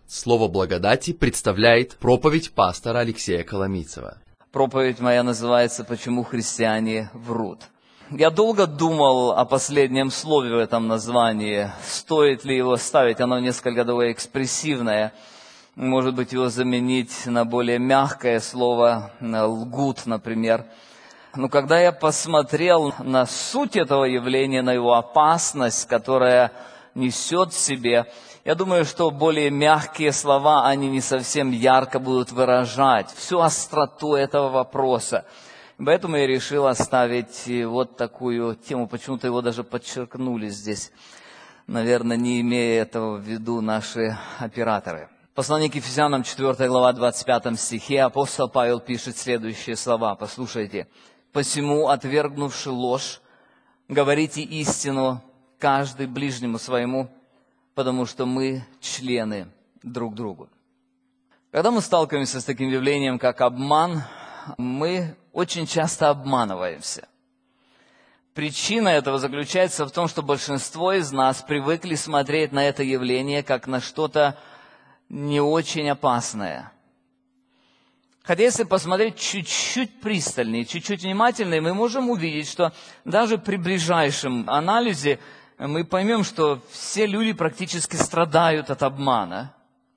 Слово благодати представляет проповедь пастора Алексея Коломийцева. Проповедь моя называется «Почему христиане врут?». Я долго думал о последнем слове в этом названии, стоит ли его ставить, оно несколько такое экспрессивное. Может быть, его заменить на более мягкое слово, на «лгут», например. Но когда я посмотрел на суть этого явления, на его опасность, которая несет в себе, я думаю, что более мягкие слова, они не совсем ярко будут выражать всю остроту этого вопроса. Поэтому я решил оставить вот такую тему, почему-то его даже подчеркнули здесь, наверное, не имея этого в виду наши операторы. Послание к Ефесянам, 4 глава, 25 стихе, апостол Павел пишет следующие слова, послушайте. «Посему, отвергнувши ложь, говорите истину каждый ближнему своему, потому что мы члены друг другу». Когда мы сталкиваемся с таким явлением, как обман, мы очень часто обманываемся. Причина этого заключается в том, что большинство из нас привыкли смотреть на это явление как на что-то не очень опасное. Хотя если посмотреть чуть-чуть пристальнее, чуть-чуть внимательнее, мы можем увидеть, что даже при ближайшем анализе мы поймем, что все люди практически страдают от обмана.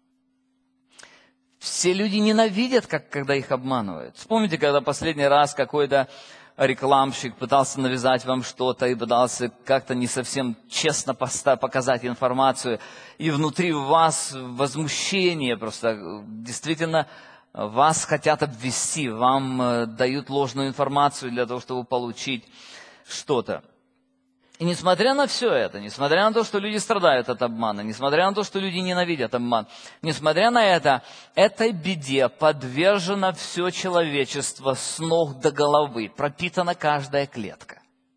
Все люди ненавидят, когда их обманывают. Вспомните, когда последний раз какой-то рекламщик пытался навязать вам что-то и пытался как-то не совсем честно показать информацию, и внутри вас возмущение просто, действительно, вас хотят обвести, вам дают ложную информацию для того, чтобы получить что-то. И несмотря на все это, несмотря на то, что люди страдают от обмана, несмотря на то, что люди ненавидят обман, несмотря на это, этой беде подвержено все человечество с ног до головы, пропитана каждая клетка.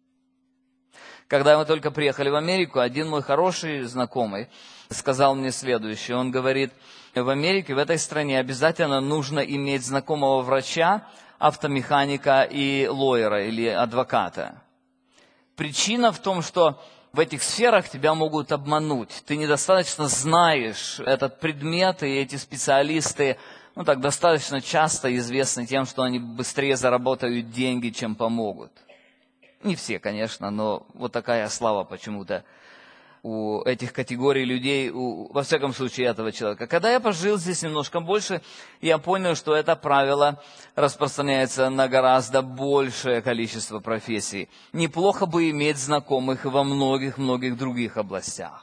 Когда мы только приехали в Америку, один мой хороший знакомый сказал мне следующее. Он говорит, в Америке, в этой стране обязательно нужно иметь знакомого врача, автомеханика и лоера или адвоката. Причина в том, что в этих сферах тебя могут обмануть. Ты недостаточно знаешь этот предмет, и эти специалисты, достаточно часто известны тем, что они быстрее заработают деньги, чем помогут. Не все, конечно, но вот такая слава почему-то у этих категорий людей, во всяком случае, этого человека. Когда я пожил здесь немножко больше, я понял, что это правило распространяется на гораздо большее количество профессий. Неплохо бы иметь знакомых во многих-многих других областях.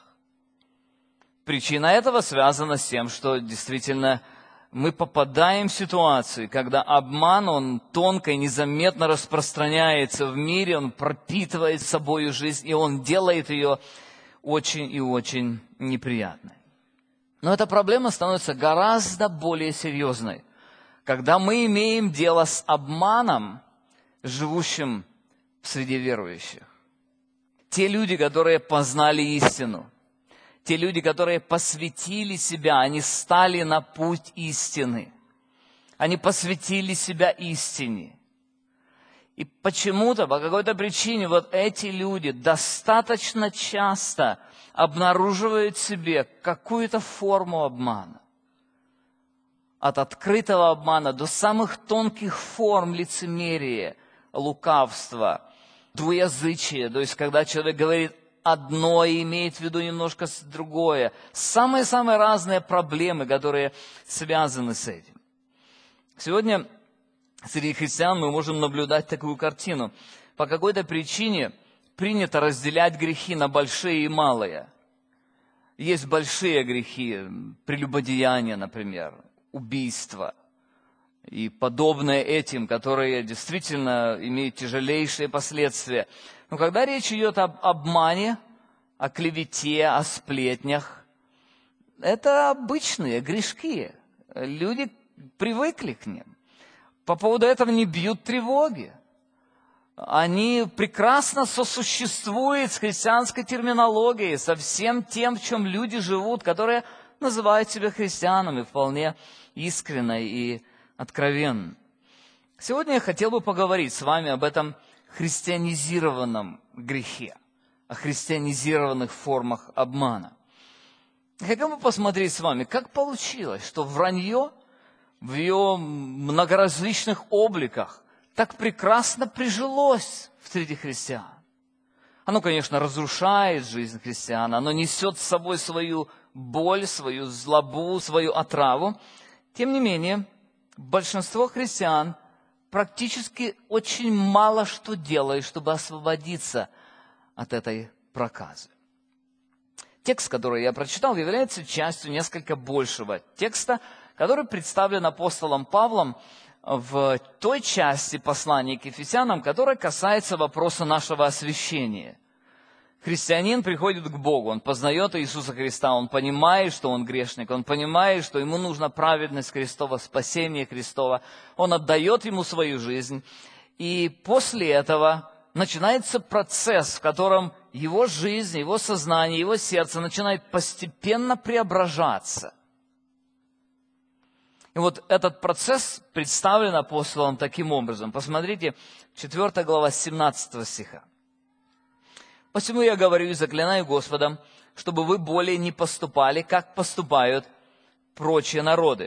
Причина этого связана с тем, что действительно мы попадаем в ситуации, когда обман, он тонко и незаметно распространяется в мире, он пропитывает собою жизнь, и он делает ее очень и очень неприятной. Но эта проблема становится гораздо более серьезной, когда мы имеем дело с обманом, живущим среди верующих. Те люди, которые познали истину, те люди, которые посвятили себя, они стали на путь истины, они посвятили себя истине. И почему-то, по какой-то причине, вот эти люди достаточно часто обнаруживают в себе какую-то форму обмана. От открытого обмана до самых тонких форм лицемерия, лукавства, двуязычия. То есть, когда человек говорит одно и имеет в виду немножко другое. Самые-самые разные проблемы, которые связаны с этим. Сегодня среди христиан мы можем наблюдать такую картину. По какой-то причине принято разделять грехи на большие и малые. Есть большие грехи, прелюбодеяние, например, убийство и подобные этим, которые действительно имеют тяжелейшие последствия. Но когда речь идет об обмане, о клевете, о сплетнях, это обычные грешки. Люди привыкли к ним. По поводу этого не бьют тревоги. Они прекрасно сосуществуют с христианской терминологией, со всем тем, в чем люди живут, которые называют себя христианами вполне искренне и откровенно. Сегодня я хотел бы поговорить с вами об этом христианизированном грехе, о христианизированных формах обмана. Хотел бы посмотреть с вами, как получилось, что вранье в ее многоразличных обликах так прекрасно прижилось среди христиан. Оно, конечно, разрушает жизнь христиан, оно несет с собой свою боль, свою злобу, свою отраву. Тем не менее, большинство христиан практически очень мало что делает, чтобы освободиться от этой проказы. Текст, который я прочитал, является частью несколько большего текста, который представлен апостолом Павлом в той части послания к Ефесянам, которая касается вопроса нашего освящения. Христианин приходит к Богу, он познает Иисуса Христа, он понимает, что он грешник, он понимает, что ему нужна праведность Христова, спасение Христова, он отдает ему свою жизнь, и после этого начинается процесс, в котором его жизнь, его сознание, его сердце начинает постепенно преображаться. И вот этот процесс представлен апостолом таким образом. Посмотрите, 4 глава 17 стиха. «Посему я говорю и заклинаю Господом, чтобы вы более не поступали, как поступают прочие народы,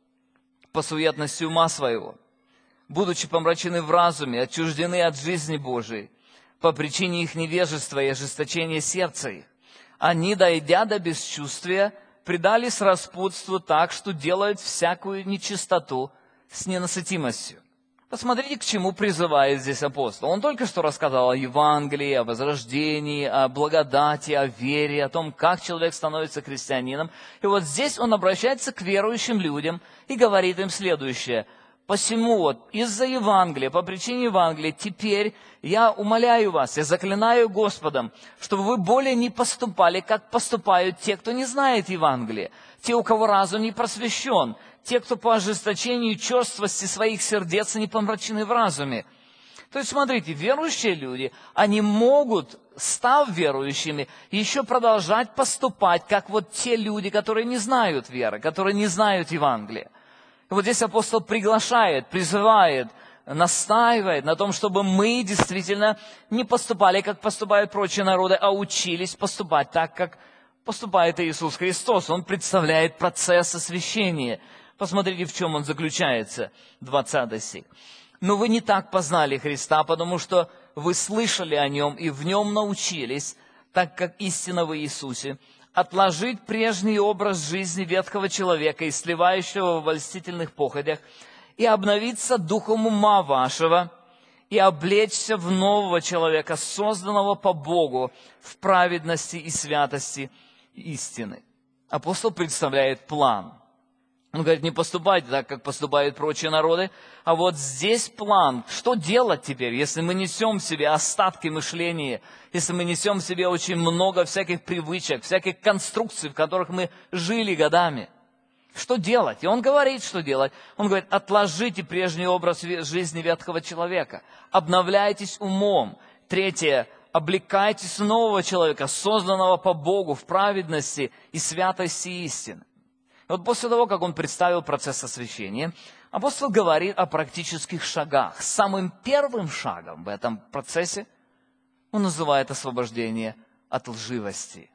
по суетности ума своего, будучи помрачены в разуме, отчуждены от жизни Божией, по причине их невежества и ожесточения сердца их. Они, дойдя до бесчувствия, предались распутству так, что делают всякую нечистоту с ненасытимостью». Посмотрите, к чему призывает здесь апостол. Он только что рассказал о Евангелии, о возрождении, о благодати, о вере, о том, как человек становится христианином. И вот здесь он обращается к верующим людям и говорит им следующее. «Посему вот из-за Евангелия, по причине Евангелия, теперь я умоляю вас, я заклинаю Господом, чтобы вы более не поступали, как поступают те, кто не знает Евангелия, те, у кого разум не просвещен, те, кто по ожесточению и черствости своих сердец не помрачены в разуме». То есть, смотрите, верующие люди, они могут, став верующими, еще продолжать поступать, как вот те люди, которые не знают веры, которые не знают Евангелия. И вот здесь апостол приглашает, призывает, настаивает на том, чтобы мы действительно не поступали, как поступают прочие народы, а учились поступать так, как поступает Иисус Христос. Он представляет процесс освящения. Посмотрите, в чем он заключается, 20 стих. «Но вы не так познали Христа, потому что вы слышали о Нем и в Нем научились, так как истина в Иисусе, отложить прежний образ жизни ветхого человека и сливающего в льстительных походях, и обновиться духом ума вашего, и облечься в нового человека, созданного по Богу в праведности и святости истины». Апостол представляет план. Он говорит, не поступайте так, как поступают прочие народы, а вот здесь план. Что делать теперь, если мы несем в себе остатки мышления, если мы несем в себе очень много всяких привычек, всяких конструкций, в которых мы жили годами? Что делать? И он говорит, что делать. Он говорит, отложите прежний образ жизни ветхого человека, обновляйтесь умом. Третье, облекайтесь в нового человека, созданного по Богу в праведности и святости истины. И вот после того, как он представил процесс освящения, апостол говорит о практических шагах. Самым первым шагом в этом процессе он называет освобождение от лживости.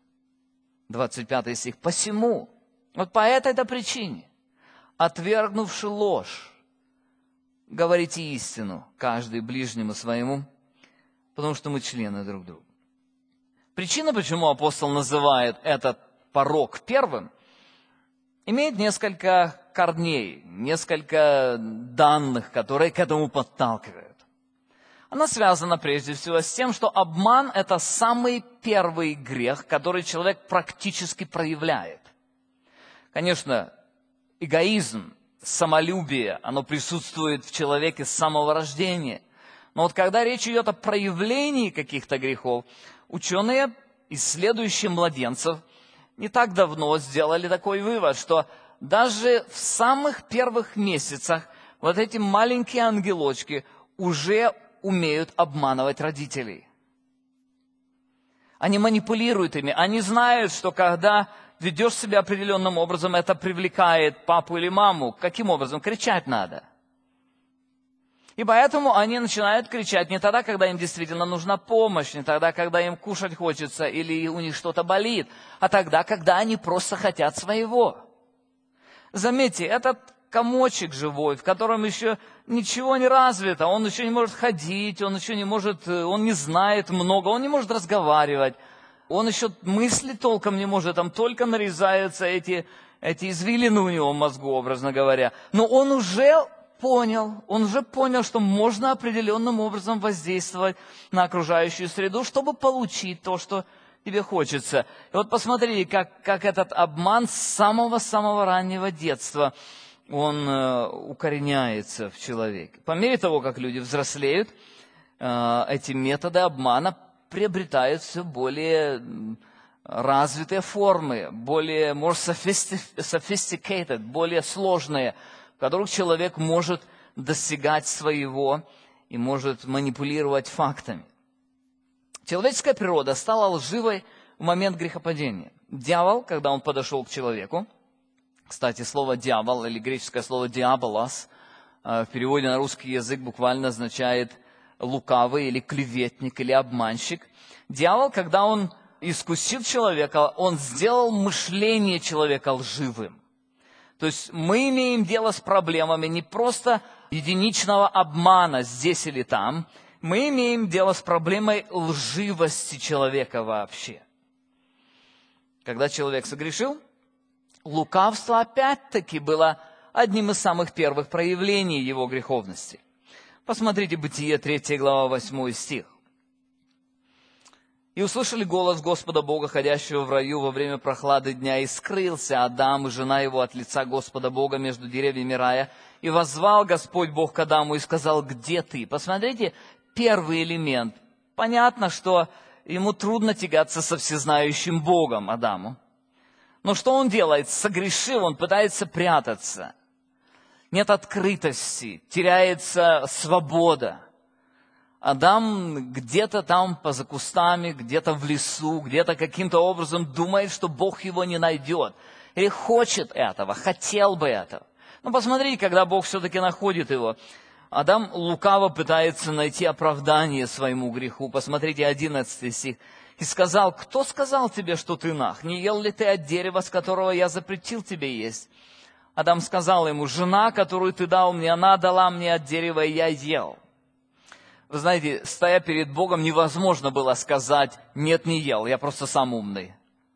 25 стих. «Посему, вот по этой-то причине, отвергнувши ложь, говорите истину, каждый ближнему своему, потому что мы члены друг друга». Причина, почему апостол называет этот порок первым, имеет несколько корней, несколько данных, которые к этому подталкивают. Она связана прежде всего с тем, что обман – это самый первый грех, который человек практически проявляет. Конечно, эгоизм, самолюбие, оно присутствует в человеке с самого рождения. Но вот когда речь идет о проявлении каких-то грехов, ученые, исследующие младенцев, не так давно сделали такой вывод, что даже в самых первых месяцах вот эти маленькие ангелочки уже умеют обманывать родителей. Они манипулируют ими, они знают, что когда ведешь себя определенным образом, это привлекает папу или маму. Каким образом? Кричать надо. И поэтому они начинают кричать не тогда, когда им действительно нужна помощь, не тогда, когда им кушать хочется или у них что-то болит, а тогда, когда они просто хотят своего. Заметьте, этот комочек живой, в котором еще ничего не развито, он еще не может ходить, он еще не может, он не знает много, он не может разговаривать, он еще мысли толком не может, там только нарезаются эти извилины у него в мозгу, образно говоря. Но он уже понял, что можно определенным образом воздействовать на окружающую среду, чтобы получить то, что тебе хочется. И вот посмотрите, как этот обман с самого-самого раннего детства, он укореняется в человеке. По мере того, как люди взрослеют, эти методы обмана приобретают все более развитые формы, более more sophisticated, более сложные, в которых человек может достигать своего и может манипулировать фактами. Человеческая природа стала лживой в момент грехопадения. Дьявол, когда он подошел к человеку, кстати, слово «дьявол» или греческое слово «диаболос» в переводе на русский язык буквально означает «лукавый» или «клеветник» или «обманщик». Дьявол, когда он искусил человека, он сделал мышление человека лживым. То есть мы имеем дело с проблемами не просто единичного обмана здесь или там, мы имеем дело с проблемой лживости человека вообще. Когда человек согрешил, лукавство опять-таки было одним из самых первых проявлений его греховности. Посмотрите Бытие 3 глава 8 стих. «И услышали голос Господа Бога, ходящего в раю во время прохлады дня, и скрылся Адам и жена его от лица Господа Бога между деревьями рая, и воззвал Господь Бог к Адаму и сказал: где ты?» Посмотрите, первый элемент. Понятно, что ему трудно тягаться со всезнающим Богом, Адаму. Но что он делает? Согрешив, он пытается прятаться. Нет открытости, теряется свобода. Адам где-то там поза кустами, где-то в лесу, где-то каким-то образом думает, что Бог его не найдет. Или хочет этого, хотел бы этого. Но посмотрите, когда Бог все-таки находит его. Адам лукаво пытается найти оправдание своему греху. Посмотрите, 11 стих. «И сказал: кто сказал тебе, что ты наг? Не ел ли ты от дерева, с которого я запретил тебе есть?» Адам сказал ему: жена, которую ты дал мне, она дала мне от дерева, и я ел. Вы знаете, стоя перед Богом, невозможно было сказать: нет, не ел, я просто сам умный.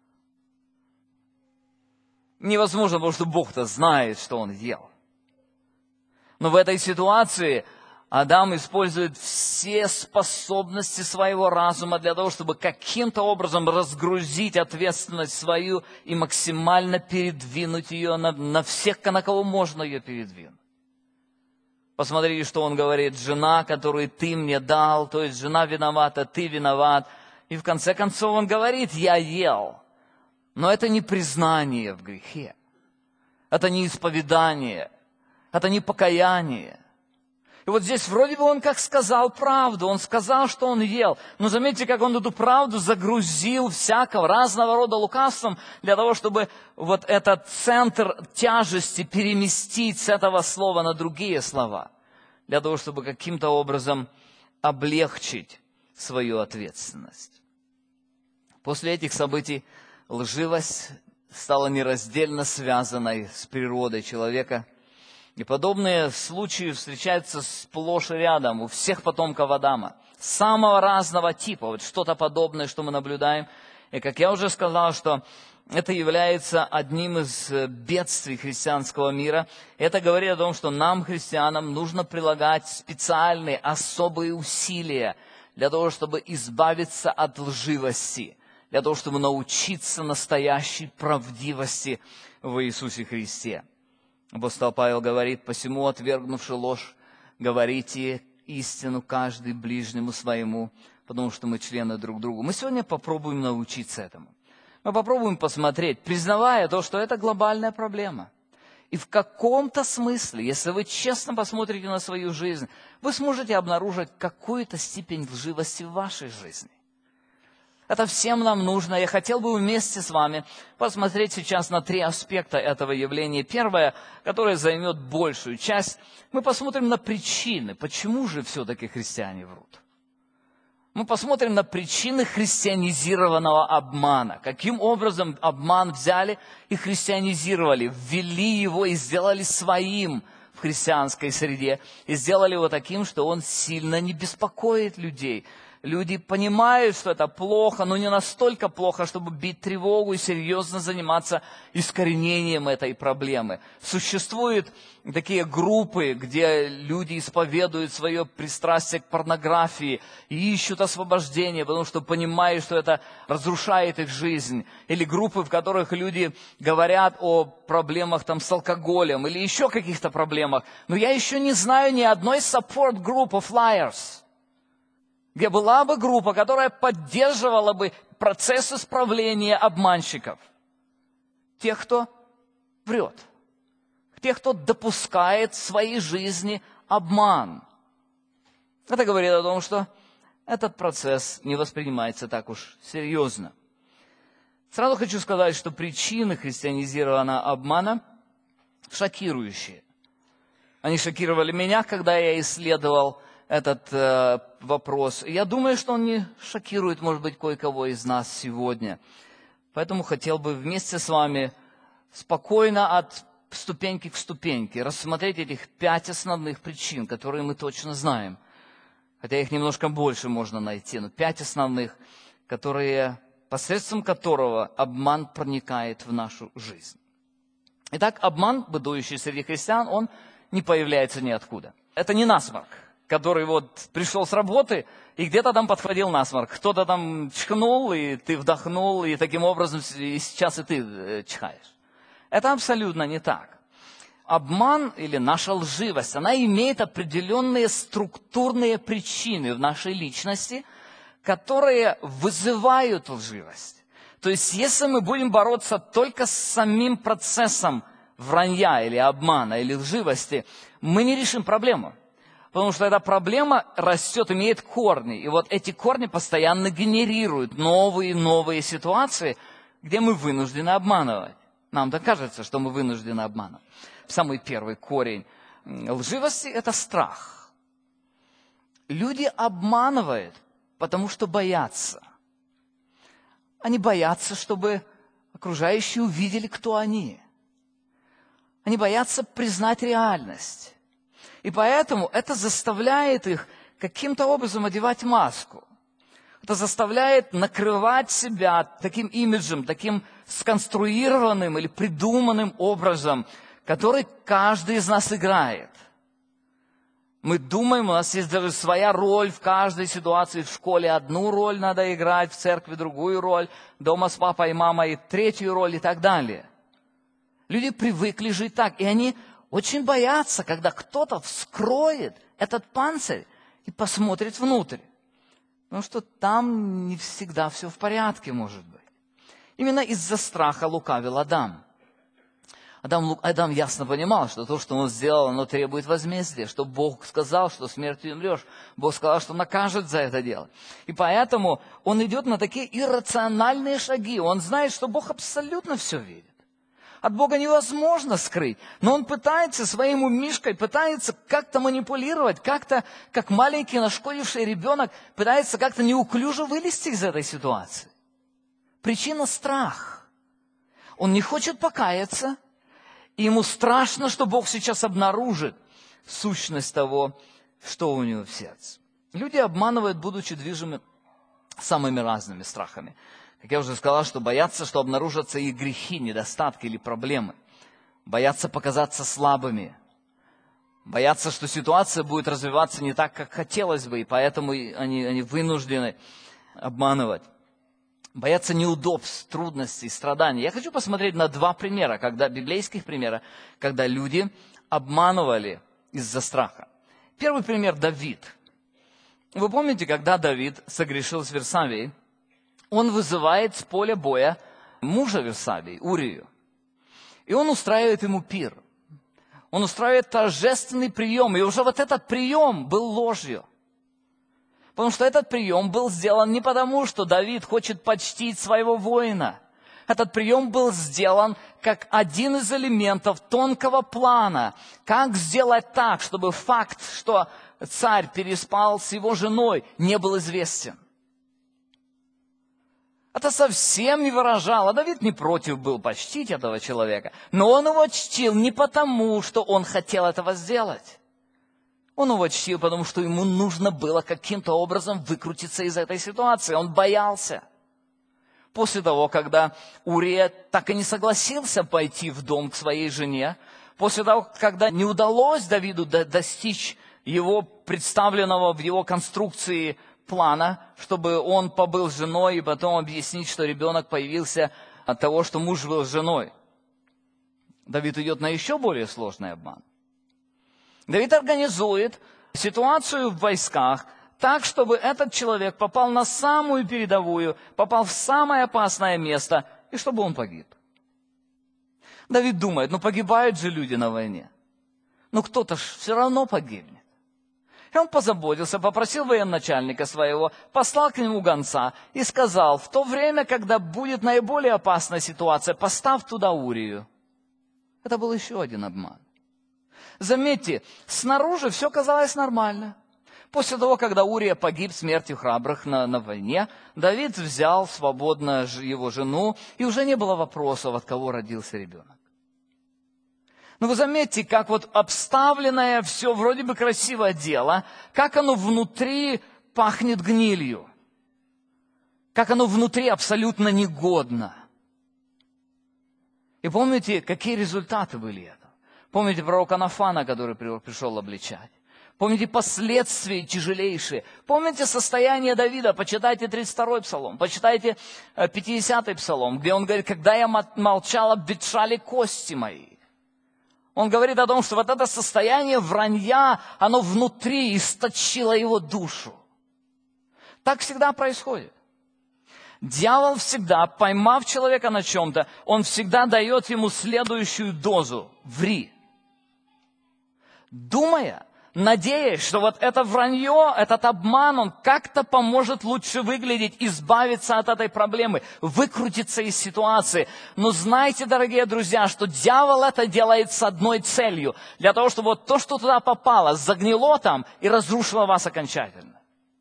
Невозможно, потому что Бог-то знает, что он ел. Но в этой ситуации Адам использует все способности своего разума для того, чтобы каким-то образом разгрузить ответственность свою и максимально передвинуть ее на всех, на кого можно ее передвинуть. Посмотрите, что он говорит: жена, которую ты мне дал, то есть жена виновата, ты виноват. И в конце концов он говорит: я ел. Но это не признание в грехе. Это не исповедание. Это не покаяние. И вот здесь вроде бы он как сказал правду, он сказал, что он ел. Но заметьте, как он эту правду загрузил всякого разного рода лукавством для того, чтобы вот этот центр тяжести переместить с этого слова на другие слова. Для того, чтобы каким-то образом облегчить свою ответственность. После этих событий лживость стала нераздельно связанной с природой человека. И подобные случаи встречаются сплошь и рядом у всех потомков Адама. Самого разного типа. Вот что-то подобное, что мы наблюдаем. И как я уже сказал, что это является одним из бедствий христианского мира. Это говорит о том, что нам, христианам, нужно прилагать специальные, особые усилия для того, чтобы избавиться от лживости, для того, чтобы научиться настоящей правдивости в Иисусе Христе. Апостол Павел говорит: посему, отвергнувши ложь, говорите истину каждый ближнему своему, потому что мы члены друг другу. Мы сегодня попробуем научиться этому. Мы попробуем посмотреть, признавая то, что это глобальная проблема. И в каком-то смысле, если вы честно посмотрите на свою жизнь, вы сможете обнаружить какую-то степень лживости в вашей жизни. Это всем нам нужно. Я хотел бы вместе с вами посмотреть сейчас на 3 аспекта этого явления. Первое, которое займет большую часть, мы посмотрим на причины, почему же все-таки христиане врут. Мы посмотрим на причины христианизированного обмана. Каким образом обман взяли и христианизировали, ввели его и сделали своим в христианской среде. И сделали его таким, что он сильно не беспокоит людей. Люди понимают, что это плохо, но не настолько плохо, чтобы бить тревогу и серьезно заниматься искоренением этой проблемы. Существуют такие группы, где люди исповедуют свое пристрастие к порнографии и ищут освобождения, потому что понимают, что это разрушает их жизнь. Или группы, в которых люди говорят о проблемах там, с алкоголем или еще каких-то проблемах. Но я еще не знаю ни одной support group of liars, где была бы группа, которая поддерживала бы процесс исправления обманщиков. Тех, кто врет. Тех, кто допускает в своей жизни обман. Это говорит о том, что этот процесс не воспринимается так уж серьезно. Сразу хочу сказать, что причины христианизированного обмана шокирующие. Они шокировали меня, когда я исследовал этот вопрос. Я думаю, что он не шокирует, может быть, кое-кого из нас сегодня. Поэтому хотел бы вместе с вами спокойно от ступеньки к ступеньке рассмотреть этих 5 основных причин, которые мы точно знаем. Хотя их немножко больше можно найти, но 5 основных, посредством которого обман проникает в нашу жизнь. Итак, обман, бытующий среди христиан, он не появляется ниоткуда. Это не насморк, который вот пришел с работы и где-то там подхватил насморк. Кто-то там чихнул, и ты вдохнул, и таким образом и сейчас и ты чихаешь. Это абсолютно не так. Обман или наша лживость, она имеет определенные структурные причины в нашей личности, которые вызывают лживость. То есть, если мы будем бороться только с самим процессом вранья или обмана или лживости, мы не решим проблему. Потому что эта проблема растет, имеет корни. И вот эти корни постоянно генерируют новые и новые ситуации, где мы вынуждены обманывать. Нам-то кажется, что мы вынуждены обманывать. Самый первый корень лживости – это страх. Люди обманывают, потому что боятся. Они боятся, чтобы окружающие увидели, кто они. Они боятся признать реальность. И поэтому это заставляет их каким-то образом одевать маску. Это заставляет накрывать себя таким имиджем, таким сконструированным или придуманным образом, который каждый из нас играет. Мы думаем, у нас есть даже своя роль в каждой ситуации. В школе одну роль надо играть, в церкви другую роль, дома с папой и мамой третью роль и так далее. Люди привыкли жить так, и они очень боятся, когда кто-то вскроет этот панцирь и посмотрит внутрь. Потому что там не всегда все в порядке, может быть. Именно из-за страха лукавил Адам. Адам ясно понимал, что то, что он сделал, оно требует возмездия, что Бог сказал, что смертью умрешь. Бог сказал, что накажет за это дело. И поэтому он идет на такие иррациональные шаги. Он знает, что Бог абсолютно все видит. От Бога невозможно скрыть. Но он пытается своим умишкой, пытается как-то манипулировать, как-то, как маленький нашкодивший ребенок, пытается как-то неуклюже вылезти из этой ситуации. Причина – страх. Он не хочет покаяться, и ему страшно, что Бог сейчас обнаружит сущность того, что у него в сердце. Люди обманывают, будучи движимы самыми разными страхами. Как я уже сказал, что боятся, что обнаружатся их грехи, недостатки или проблемы. Боятся показаться слабыми. Боятся, что ситуация будет развиваться не так, как хотелось бы, и поэтому они вынуждены обманывать. Боятся неудобств, трудностей, страданий. Я хочу посмотреть на 2 примера, библейских примера, когда люди обманывали из-за страха. Первый пример – Давид. Вы помните, когда Давид согрешил с Версавией, он вызывает с поля боя мужа Версавии, Урию. И он устраивает ему пир. Он устраивает торжественный прием. И уже вот этот прием был ложью. Потому что этот прием был сделан не потому, что Давид хочет почтить своего воина. Этот прием был сделан как один из элементов тонкого плана. Как сделать так, чтобы факт, что царь переспал с его женой, не был известен. Это совсем не выражало. Давид не против был почтить этого человека, но он его чтил не потому, что он хотел этого сделать. Он его чтил, потому что ему нужно было каким-то образом выкрутиться из этой ситуации. Он боялся. После того, когда Урия так и не согласился пойти в дом к своей жене, после того, когда не удалось Давиду достичь его представленного в его конструкции плана, чтобы он побыл с женой и потом объяснить, что ребенок появился от того, что муж был с женой. Давид идет на еще более сложный обман. Давид организует ситуацию в войсках так, чтобы этот человек попал на самую передовую, попал в самое опасное место, и чтобы он погиб. Давид думает, погибают же люди на войне. Кто-то ж все равно погибнет. И он позаботился, попросил военачальника своего, послал к нему гонца и сказал: в то время, когда будет наиболее опасная ситуация, поставь туда Урию. Это был еще один обман. Заметьте, снаружи все казалось нормально. После того, когда Урия погиб смертью храбрых на войне, Давид взял свободно его жену, и уже не было вопросов, от кого родился ребенок. Но вы заметьте, как обставленное все вроде бы красивое дело, как оно внутри пахнет гнилью, как оно внутри абсолютно негодно. И помните, какие результаты были этого? Помните пророка Нафана, который пришел обличать? Помните последствия тяжелейшие? Помните состояние Давида? Почитайте 32-й псалом, почитайте 50-й псалом, где он говорит: когда я молчал, обветшали кости мои. Он говорит о том, что это состояние вранья, оно внутри источило его душу. Так всегда происходит. Дьявол всегда, поймав человека на чем-то, он всегда дает ему следующую дозу. Ври. Думая, надеясь, что это вранье, этот обман, он как-то поможет лучше выглядеть, избавиться от этой проблемы, выкрутиться из ситуации. Но знайте, дорогие друзья, что дьявол это делает с одной целью. Для того, чтобы то, что туда попало, загнило там и разрушило вас окончательно.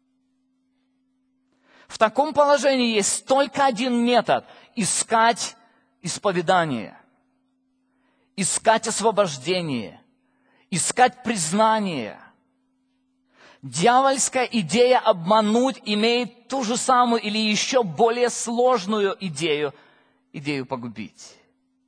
В таком положении есть только один метод – искать исповедание, искать освобождение, искать признание. Дьявольская идея обмануть имеет ту же самую или еще более сложную идею погубить.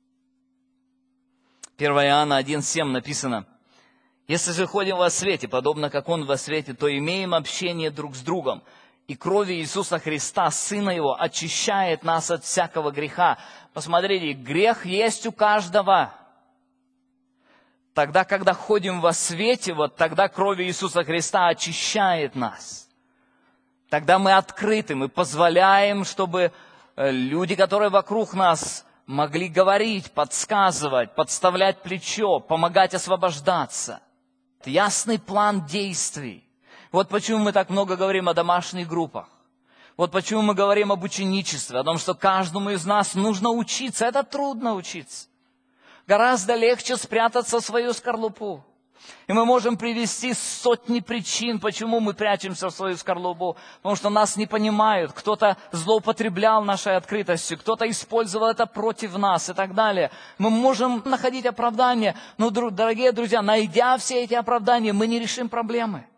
1 Иоанна 1,7 написано: «Если же ходим во свете, подобно как Он во свете, то имеем общение друг с другом, и кровь Иисуса Христа, Сына Его, очищает нас от всякого греха». Посмотрите, грех есть у каждого. Тогда, когда ходим во свете, тогда кровь Иисуса Христа очищает нас. Тогда мы открыты, мы позволяем, чтобы люди, которые вокруг нас, могли говорить, подсказывать, подставлять плечо, помогать освобождаться. Ясный план действий. Почему мы так много говорим о домашних группах. Почему мы говорим об ученичестве, о том, что каждому из нас нужно учиться. Это трудно учиться. Гораздо легче спрятаться в свою скорлупу. И мы можем привести сотни причин, почему мы прячемся в свою скорлупу. Потому что нас не понимают, кто-то злоупотреблял нашей открытостью, кто-то использовал это против нас и так далее. Мы можем находить оправдания, но, дорогие друзья, найдя все эти оправдания, мы не решим проблемы.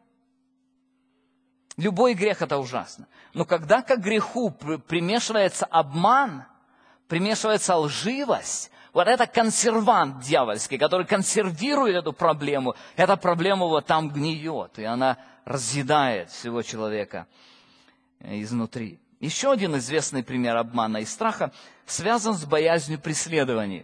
Любой грех – это ужасно. Но когда к греху примешивается обман, примешивается лживость, это консервант дьявольский, который консервирует эту проблему. Эта проблема там гниет, и она разъедает всего человека изнутри. Еще один известный пример обмана и страха связан с боязнью преследований.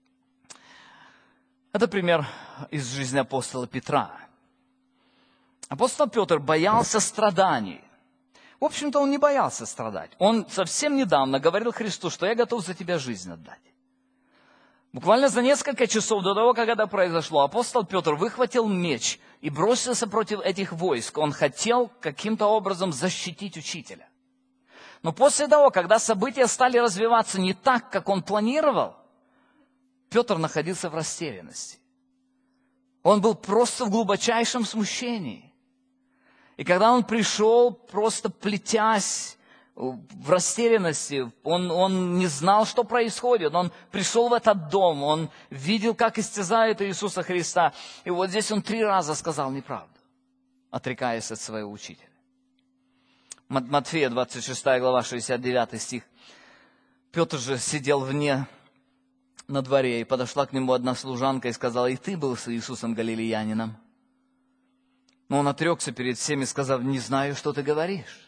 Это пример из жизни апостола Петра. Апостол Петр боялся страданий. В общем-то, он не боялся страдать. Он совсем недавно говорил Христу, что я готов за тебя жизнь отдать. Буквально за несколько часов до того, как это произошло, апостол Петр выхватил меч и бросился против этих войск. Он хотел каким-то образом защитить учителя. Но после того, когда события стали развиваться не так, как он планировал, Петр находился в растерянности. Он был просто в глубочайшем смущении. И когда он пришел, просто плетясь в растерянности, он не знал, что происходит. Он пришел в этот дом, он видел, как истязают Иисуса Христа. И вот здесь он 3 раза сказал неправду, отрекаясь от своего учителя. Матфея, 26 глава, 69 стих. Петр же сидел на дворе, и подошла к нему одна служанка и сказала: «И ты был с Иисусом Галилеянином?» Но он отрекся перед всеми, сказав: «Не знаю, что ты говоришь».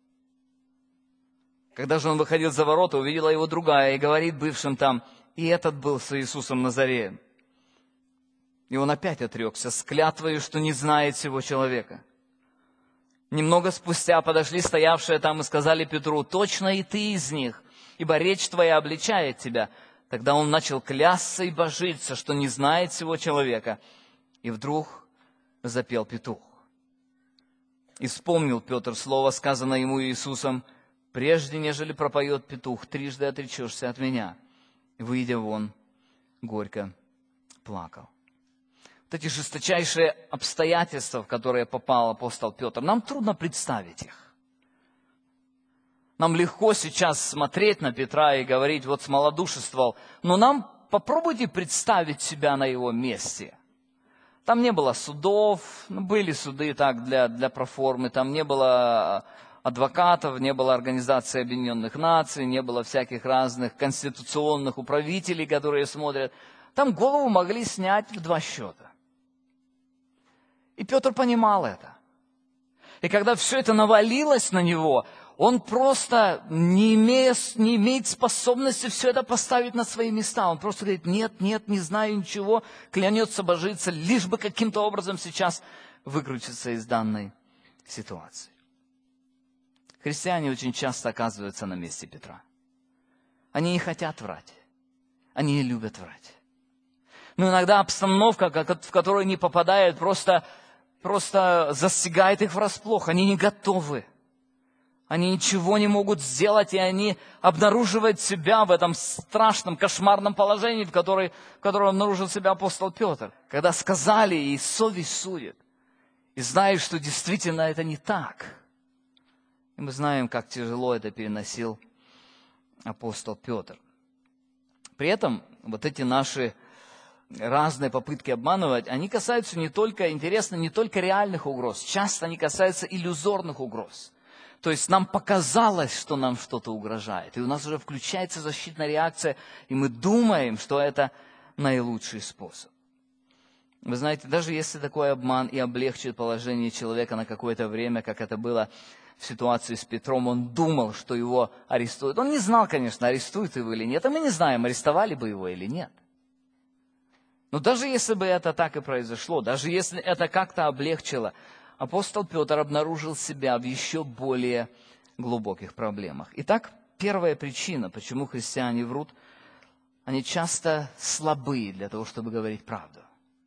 Когда же он выходил за ворота, увидела его другая и говорит бывшим там: «И этот был с Иисусом Назареем». И он опять отрекся с клятвою, что не знает сего человека. Немного спустя подошли стоявшие там и сказали Петру: «Точно и ты из них, ибо речь твоя обличает тебя». Тогда он начал клясться и божиться, что не знает сего человека. И вдруг запел петух. И вспомнил Петр слово, сказанное ему Иисусом: «Прежде, нежели пропоет петух, 3 отречешься от меня». Выйдя вон, горько плакал. Вот эти жесточайшие обстоятельства, в которые попал апостол Петр, нам трудно представить их. Нам легко сейчас смотреть на Петра и говорить: вот смолодушествовал. Но нам попробуйте представить себя на его месте. Там не было судов, были суды так для проформы, там не было адвокатов, не было Организации Объединенных Наций, не было всяких разных конституционных управителей, которые смотрят. Там голову могли снять в 2 счета. И Петр понимал это. И когда все это навалилось на него, он просто не имеет способности все это поставить на свои места. Он просто говорит: нет, не знаю ничего, клянется, божится, лишь бы каким-то образом сейчас выкрутиться из данной ситуации. Христиане очень часто оказываются на месте Петра. Они не хотят врать, они не любят врать. Но иногда обстановка, в которую они попадают, просто застигает их врасплох. Они не готовы. Они ничего не могут сделать, и они обнаруживают себя в этом страшном, кошмарном положении, в котором обнаружил себя апостол Петр. Когда сказали, и совесть судит, и знаешь, что действительно это не так. И мы знаем, как тяжело это переносил апостол Петр. При этом вот эти наши разные попытки обманывать, они касаются не только реальных угроз, часто они касаются иллюзорных угроз. То есть нам показалось, что нам что-то угрожает, и у нас уже включается защитная реакция, и мы думаем, что это наилучший способ. Вы знаете, даже если такой обман и облегчит положение человека на какое-то время, как это было в ситуации с Петром, он думал, что его арестуют. Он не знал, конечно, арестуют его или нет, а мы не знаем, арестовали бы его или нет. Но даже если бы это так и произошло, даже если это как-то облегчило, апостол Петр обнаружил себя в еще более глубоких проблемах. Итак, первая причина, почему христиане врут, они часто слабы для того, чтобы говорить правду.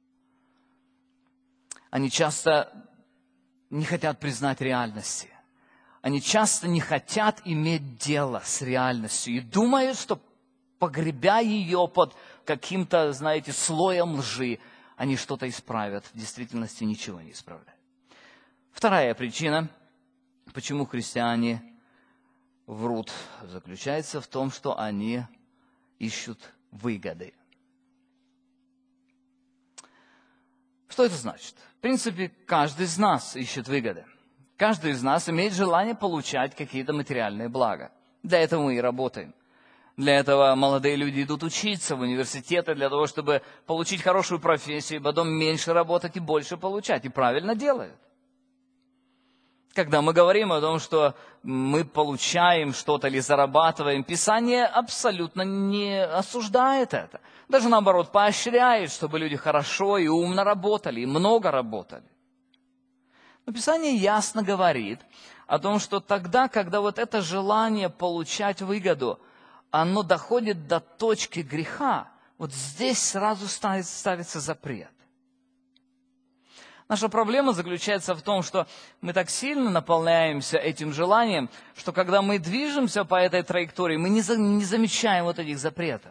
Они часто не хотят признать реальности. Они часто не хотят иметь дело с реальностью и думают, что, погребя ее под каким-то, слоем лжи, они что-то исправят. В действительности ничего не исправляют. Вторая причина, почему христиане врут, заключается в том, что они ищут выгоды. Что это значит? В принципе, каждый из нас ищет выгоды. Каждый из нас имеет желание получать какие-то материальные блага. Для этого мы и работаем. Для этого молодые люди идут учиться в университеты, для того, чтобы получить хорошую профессию, и потом меньше работать и больше получать. И правильно делают. Когда мы говорим о том, что мы получаем что-то или зарабатываем, Писание абсолютно не осуждает это. Даже наоборот, поощряет, чтобы люди хорошо и умно работали, и много работали. Но Писание ясно говорит о том, что тогда, когда вот это желание получать выгоду, оно доходит до точки греха, вот здесь сразу ставится запрет. Наша проблема заключается в том, что мы так сильно наполняемся этим желанием, что когда мы движемся по этой траектории, мы не замечаем вот этих запретов.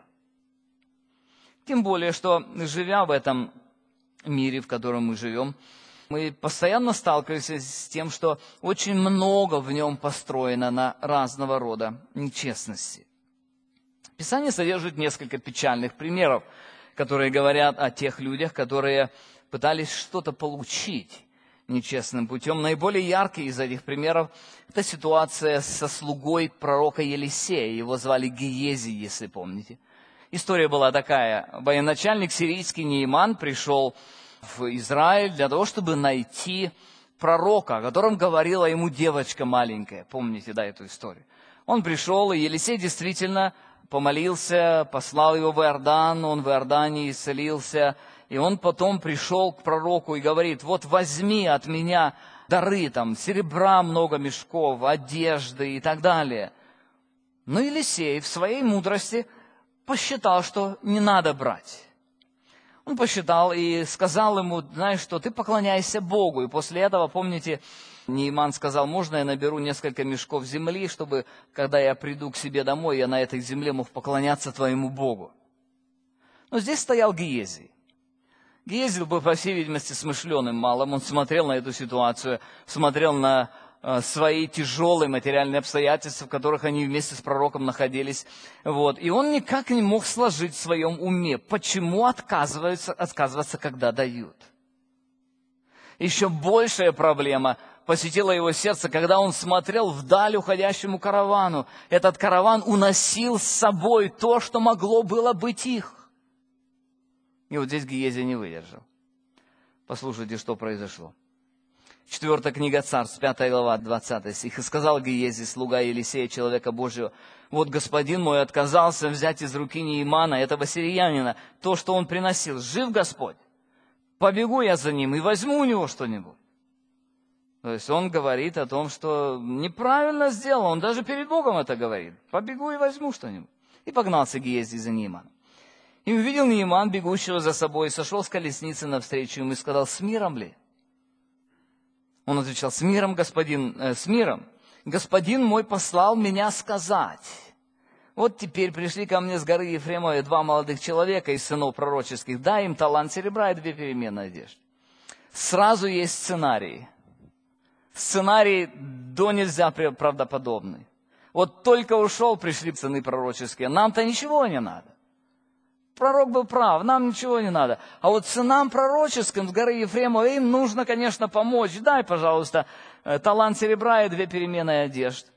Тем более, что живя в этом мире, в котором мы живем, мы постоянно сталкиваемся с тем, что очень много в нем построено на разного рода нечестности. Писание содержит несколько печальных примеров, которые говорят о тех людях, которые пытались что-то получить нечестным путем. Наиболее яркий из этих примеров – это ситуация со слугой пророка Елисея. Его звали Гиези, если помните. История была такая. Военачальник сирийский Неиман пришел в Израиль для того, чтобы найти пророка, о котором говорила ему девочка маленькая. Помните, да, эту историю? Он пришел, и Елисей действительно помолился, послал его в Иордан, он в Иордане исцелился. И он потом пришел к пророку и говорит: вот возьми от меня дары, там, серебра много мешков, одежды и так далее. Но Елисей в своей мудрости посчитал, что не надо брать. Он посчитал и сказал ему: знаешь что, ты поклоняйся Богу. И после этого, помните, Неиман сказал: можно я наберу несколько мешков земли, чтобы, когда я приду к себе домой, я на этой земле мог поклоняться твоему Богу. Но здесь стоял Гиези. Гиези был, по всей видимости, смышленым малым. Он смотрел на эту ситуацию, смотрел на свои тяжелые материальные обстоятельства, в которых они вместе с пророком находились. Вот. И он никак не мог сложить в своем уме, почему отказываться, когда дают. Еще большая проблема посетила его сердце, когда он смотрел вдаль уходящему каравану. Этот караван уносил с собой то, что могло было быть их. И вот здесь Гиези не выдержал. Послушайте, что произошло. 4 книга Царств, 5 глава, 20 стих. «И сказал Гиези, слуга Елисея, человека Божьего: вот господин мой отказался взять из руки Неимана, этого сириянина, то, что он приносил. Жив Господь? Побегу я за ним и возьму у него что-нибудь». То есть он говорит о том, что неправильно сделал. Он даже перед Богом это говорит. Побегу и возьму что-нибудь. И погнался Гиези за Неиманом. И увидел Неиман, бегущего за собой, и сошел с колесницы навстречу ему и сказал: с миром ли? Он отвечал: с миром, господин, с миром. Господин мой послал меня сказать: вот теперь пришли ко мне с горы Ефремовой 2 молодых человека из сынов пророческих, дай им талант серебра и 2 переменные одежды. Сразу есть сценарий. Сценарий до нельзя правдоподобный. Вот только ушел, пришли сыны пророческие, нам-то ничего не надо. Пророк был прав, нам ничего не надо. А вот сынам пророческим с горы Ефремовой им нужно, конечно, помочь. Дай, пожалуйста, талант серебра и 2 переменные одежды.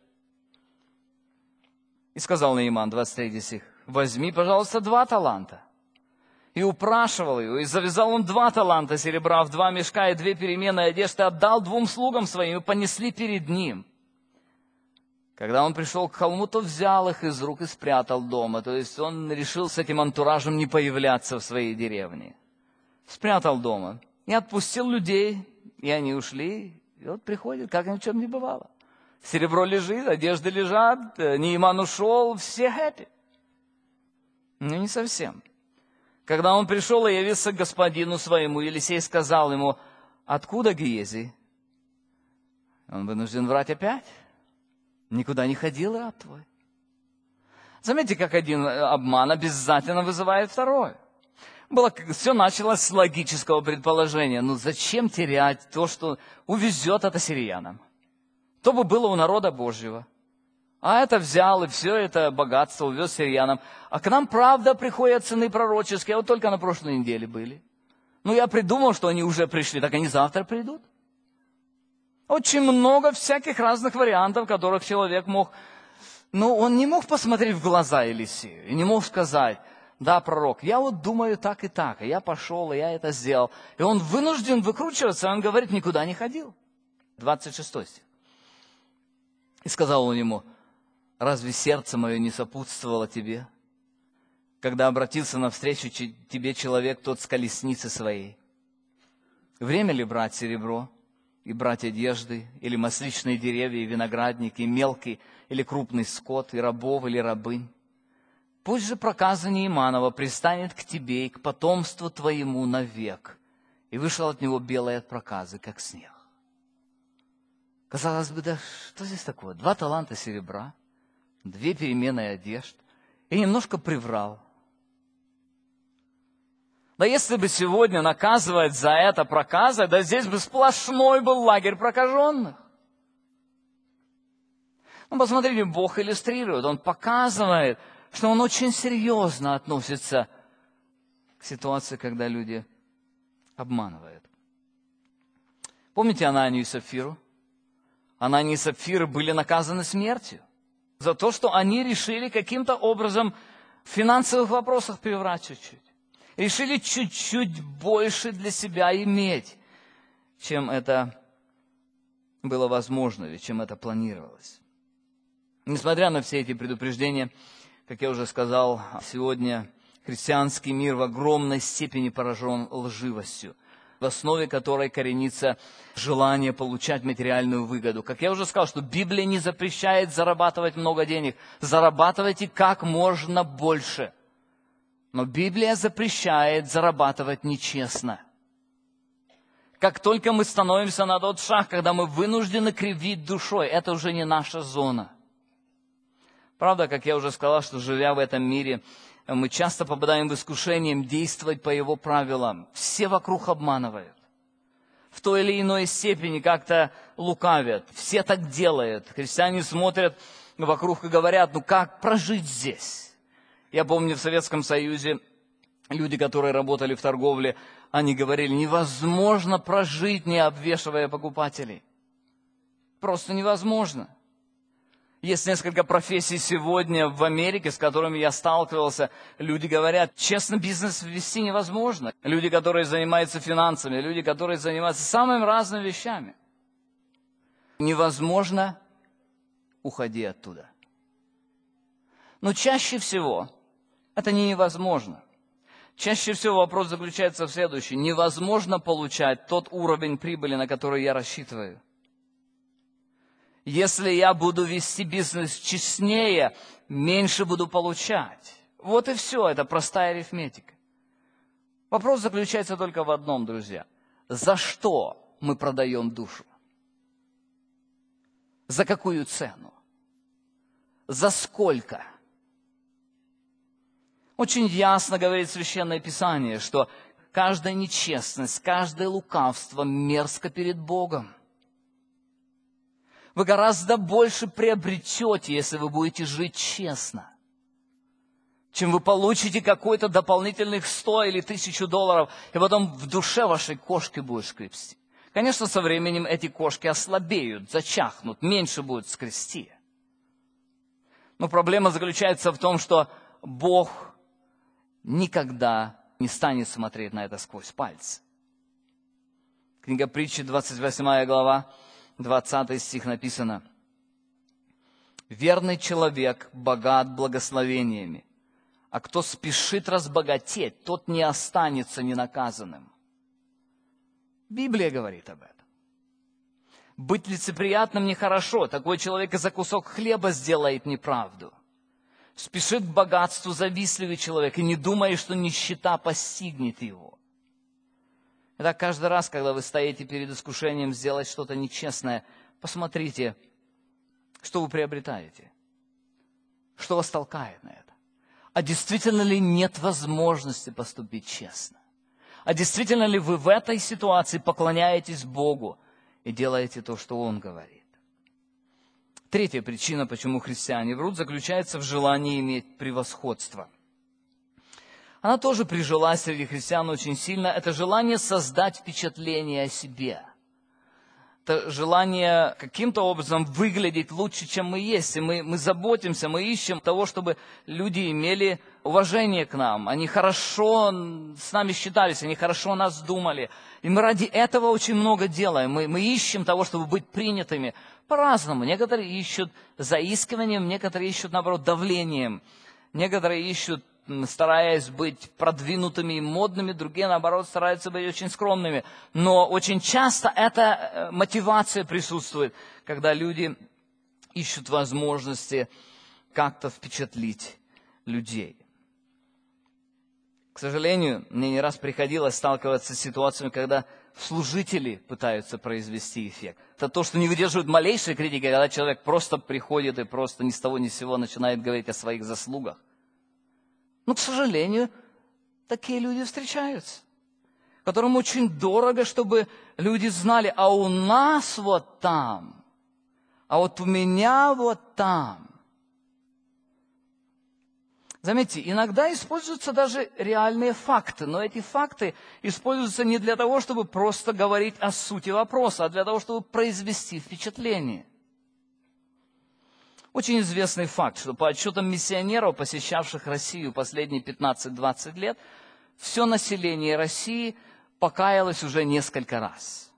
И сказал Неиман, 23 стих: возьми, пожалуйста, 2 таланта. И упрашивал его, и завязал он 2 таланта серебра в 2 мешка и 2 переменные одежды, отдал 2 слугам своим, и понесли перед ним. Когда он пришел к холму, то взял их из рук и спрятал дома. То есть он решил с этим антуражем не появляться в своей деревне. Спрятал дома. И отпустил людей, и они ушли. И вот приходит, как ни в чем не бывало. Серебро лежит, одежды лежат, Неиман ушел, все хэппи. Но не совсем. Когда он пришел и явился к господину своему, Елисей сказал ему: откуда Гиези? Он вынужден врать опять. Никуда не ходил раб твой. Заметьте, как один обман обязательно вызывает второй. Все началось с логического предположения. Ну зачем терять то, что увезет это сириянам? То бы было у народа Божьего. А это взял и все это богатство увез сириянам. А к нам, правда, приходят сыны пророческие. Вот только на прошлой неделе были. Ну я придумал, что они уже пришли, так они завтра придут. Очень много всяких разных вариантов, которых человек мог... Но он не мог посмотреть в глаза Елисею и не мог сказать: да, пророк, я вот думаю так и так, и я пошел, и я это сделал. И он вынужден выкручиваться, он говорит: никуда не ходил. 26 стих. И сказал он ему: разве сердце мое не сопутствовало тебе, когда обратился навстречу тебе человек тот с колесницы своей? Время ли брать серебро и брать одежды, или масличные деревья и виноградники, и мелкий или крупный скот, и рабов или рабынь? Пусть же проказа Неиманова пристанет к тебе и к потомству твоему навек. И вышел от него белый от проказы, как снег. Казалось бы, да что здесь такое? 2 таланта серебра, 2 перемены одежд. И немножко приврал. Да если бы сегодня наказывать за это проказой, да здесь бы сплошной был лагерь прокаженных. Ну, посмотрите, Бог иллюстрирует, Он показывает, что Он очень серьезно относится к ситуации, когда люди обманывают. Помните Ананию и Сапфиру? Анания и Сапфира были наказаны смертью за то, что они решили каким-то образом в финансовых вопросах приврать чуть-чуть. Решили чуть-чуть больше для себя иметь, чем это было возможно, или чем это планировалось. Несмотря на все эти предупреждения, как я уже сказал, сегодня христианский мир в огромной степени поражен лживостью, в основе которой коренится желание получать материальную выгоду. Как я уже сказал, что Библия не запрещает зарабатывать много денег. Зарабатывайте как можно больше. Но Библия запрещает зарабатывать нечестно. Как только мы становимся на тот шаг, когда мы вынуждены кривить душой, это уже не наша зона. Правда, как я уже сказал, что живя в этом мире, мы часто попадаем в искушение действовать по его правилам. Все вокруг обманывают. В той или иной степени как-то лукавят. Все так делают. Христиане смотрят вокруг и говорят, ну как прожить здесь? Я помню, в Советском Союзе люди, которые работали в торговле, они говорили, невозможно прожить, не обвешивая покупателей. Просто невозможно. Есть несколько профессий сегодня в Америке, с которыми я сталкивался. Люди говорят, честно, бизнес вести невозможно. Люди, которые занимаются финансами, люди, которые занимаются самыми разными вещами. Невозможно, уходи оттуда. Но чаще всего это не невозможно. Чаще всего вопрос заключается в следующем. Невозможно получать тот уровень прибыли, на который я рассчитываю. Если я буду вести бизнес честнее, меньше буду получать. Вот и все, это простая арифметика. Вопрос заключается только в одном, друзья. За что мы продаем душу? За какую цену? За сколько? Очень ясно говорит Священное Писание, что каждая нечестность, каждое лукавство мерзко перед Богом. Вы гораздо больше приобретете, если вы будете жить честно, чем вы получите какой-то дополнительных 100 или 1000 долларов, и потом в душе вашей кошки будет скрести. Конечно, со временем эти кошки ослабеют, зачахнут, меньше будет скрести. Но проблема заключается в том, что Бог никогда не станет смотреть на это сквозь пальцы. Книга Притчи, 28 глава, 20 стих написано. «Верный человек богат благословениями, а кто спешит разбогатеть, тот не останется ненаказанным». Библия говорит об этом. Быть лицеприятным нехорошо. Такой человек и за кусок хлеба сделает неправду. Спешит к богатству завистливый человек и не думает, что нищета постигнет его. Итак, каждый раз, когда вы стоите перед искушением сделать что-то нечестное, посмотрите, что вы приобретаете, что вас толкает на это. А действительно ли нет возможности поступить честно? А действительно ли вы в этой ситуации поклоняетесь Богу и делаете то, что Он говорит? Третья причина, почему христиане врут, заключается в желании иметь превосходство. Она тоже прижилась среди христиан очень сильно. Это желание создать впечатление о себе. Это желание каким-то образом выглядеть лучше, чем мы есть. И мы заботимся, мы ищем того, чтобы люди имели уважение к нам. Они хорошо с нами считались, они хорошо о нас думали. И мы ради этого очень много делаем. Мы ищем того, чтобы быть принятыми по-разному. Некоторые ищут заискиванием, некоторые ищут, наоборот, давлением. Некоторые ищут, стараясь быть продвинутыми и модными, другие, наоборот, стараются быть очень скромными. Но очень часто эта мотивация присутствует, когда люди ищут возможности как-то впечатлить людей. К сожалению, мне не раз приходилось сталкиваться с ситуациями, когда служители пытаются произвести эффект. Это то, что не выдерживает малейшей критики, когда человек просто приходит и просто ни с того ни с сего начинает говорить о своих заслугах. Но, к сожалению, такие люди встречаются, которым очень дорого, чтобы люди знали, а у нас вот там, а вот у меня вот там. Заметьте, иногда используются даже реальные факты, но эти факты используются не для того, чтобы просто говорить о сути вопроса, а для того, чтобы произвести впечатление. Очень известный факт, что по отчетам миссионеров, посещавших Россию последние 15-20 лет, все население России покаялось уже несколько раз.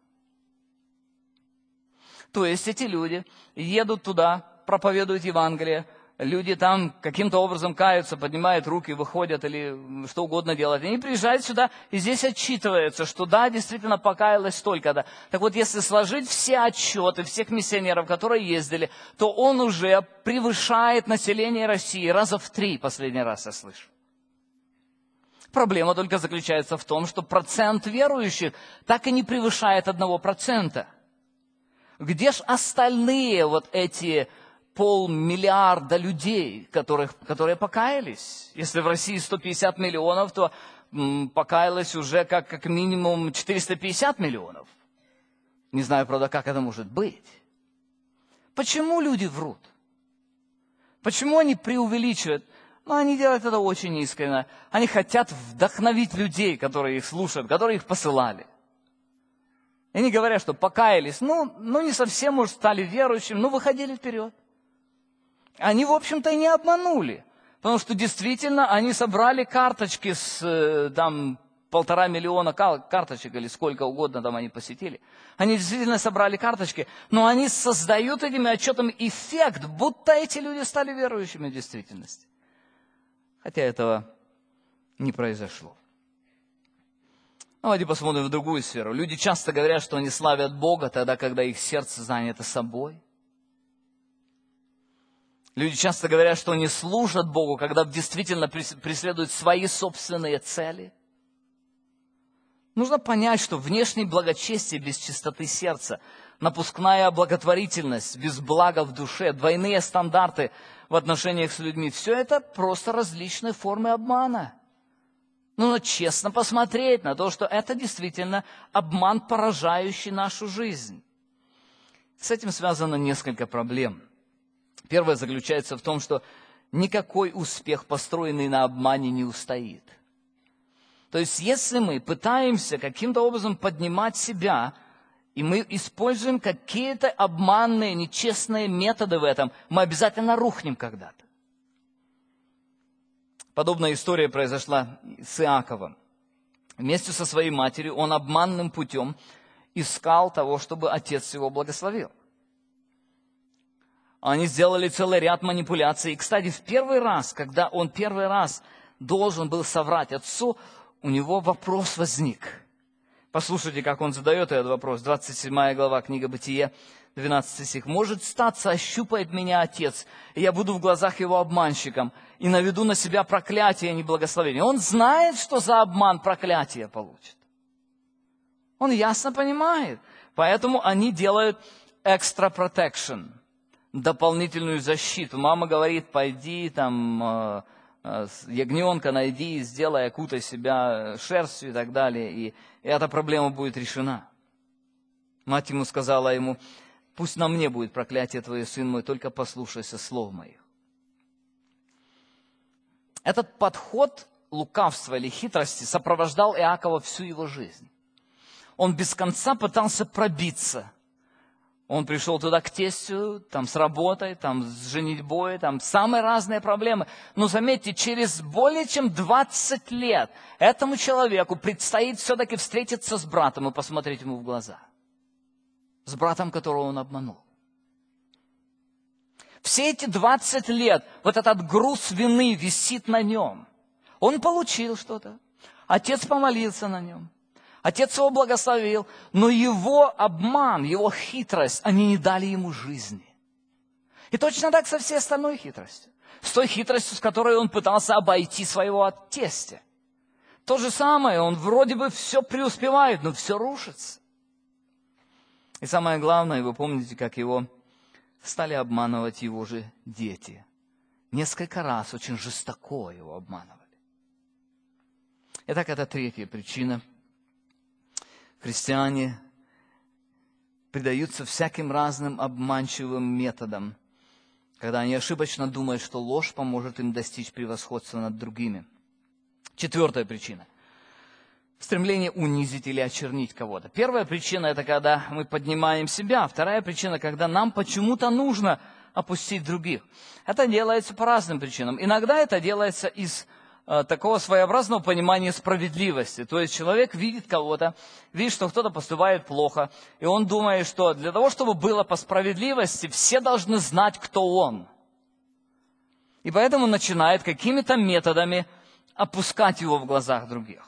То есть эти люди едут туда, проповедуют Евангелие, люди там каким-то образом каются, поднимают руки, выходят или что угодно делают. И они приезжают сюда, и здесь отчитывается, что да, действительно покаялось столько-то. Так вот, если сложить все отчеты всех миссионеров, которые ездили, то он уже превышает население России раза в 3, последний раз я слышу. Проблема только заключается в том, что процент верующих так и не превышает 1%. Где ж остальные вот эти 500 миллиарда людей, которые покаялись? Если в России 150 миллионов, то покаялось уже как минимум 450 миллионов. Не знаю, правда, как это может быть. Почему люди врут? Почему они преувеличивают? Ну, они делают это очень искренне. Они хотят вдохновить людей, которые их слушают, которые их посылали. И они говорят, что покаялись, ну не совсем, может, стали верующими, но выходили вперед. Они, в общем-то, и не обманули, потому что действительно они собрали карточки с там 1,5 миллиона карточек или сколько угодно там они посетили. Они действительно собрали карточки, но они создают этими отчетами эффект, будто эти люди стали верующими в действительности. Хотя этого не произошло. Давайте посмотрим в другую сферу. Люди часто говорят, что они славят Бога тогда, когда их сердце занято собой. Люди часто говорят, что они служат Богу, когда действительно преследуют свои собственные цели. Нужно понять, что внешнее благочестие без чистоты сердца, напускная благотворительность без блага в душе, двойные стандарты в отношениях с людьми, все это просто различные формы обмана. Нужно честно посмотреть на то, что это действительно обман, поражающий нашу жизнь. С этим связано несколько проблем. Первое заключается в том, что никакой успех, построенный на обмане, не устоит. То есть, если мы пытаемся каким-то образом поднимать себя, и мы используем какие-то обманные, нечестные методы в этом, мы обязательно рухнем когда-то. Подобная история произошла с Иаковом. Вместе со своей матерью он обманным путем искал того, чтобы отец его благословил. Они сделали целый ряд манипуляций. И, кстати, в первый раз, когда он первый раз должен был соврать отцу, у него вопрос возник. Послушайте, как он задает этот вопрос. 27 глава, книга Бытие, 12 стих. «Может статься, ощупает меня отец, и я буду в глазах его обманщиком, и наведу на себя проклятие, а не благословение». Он знает, что за обман проклятие получит. Он ясно понимает. Поэтому они делают extra protection, дополнительную защиту. Мама говорит, пойди там ягненка найди, сделай, окутай себя шерстью и так далее, и эта проблема будет решена. Мать ему сказала ему: пусть на мне будет проклятие твое, сын мой, только послушайся слов моих. Этот подход лукавства или хитрости сопровождал Иакова всю его жизнь. Он без конца пытался пробиться. Он пришел туда к тестю, там с работой, там с женитьбой, там самые разные проблемы. Но заметьте, через более чем 20 лет этому человеку предстоит все-таки встретиться с братом и посмотреть ему в глаза. С братом, которого он обманул. Все эти 20 лет вот этот груз вины висит на нем. Он получил что-то. Отец помолился на нем. Отец его благословил, но его обман, его хитрость, они не дали ему жизни. И точно так со всей остальной хитростью. с той хитростью, с которой он пытался обойти своего тестя. То же самое, он вроде бы все преуспевает, но все рушится. И самое главное, вы помните, как его стали обманывать его же дети. Несколько раз очень жестоко его обманывали. Итак, это третья причина. Христиане предаются всяким разным обманчивым методам, когда они ошибочно думают, что ложь поможет им достичь превосходства над другими. Четвертая причина. Стремление унизить или очернить кого-то. Первая причина – это когда мы поднимаем себя. Вторая причина – когда нам почему-то нужно опустить других. Это делается по разным причинам. Иногда это делается из такого своеобразного понимания справедливости. То есть человек видит кого-то, видит, что кто-то поступает плохо, и он думает, что для того, чтобы было по справедливости, все должны знать, кто он. И поэтому начинает какими-то методами опускать его в глазах других.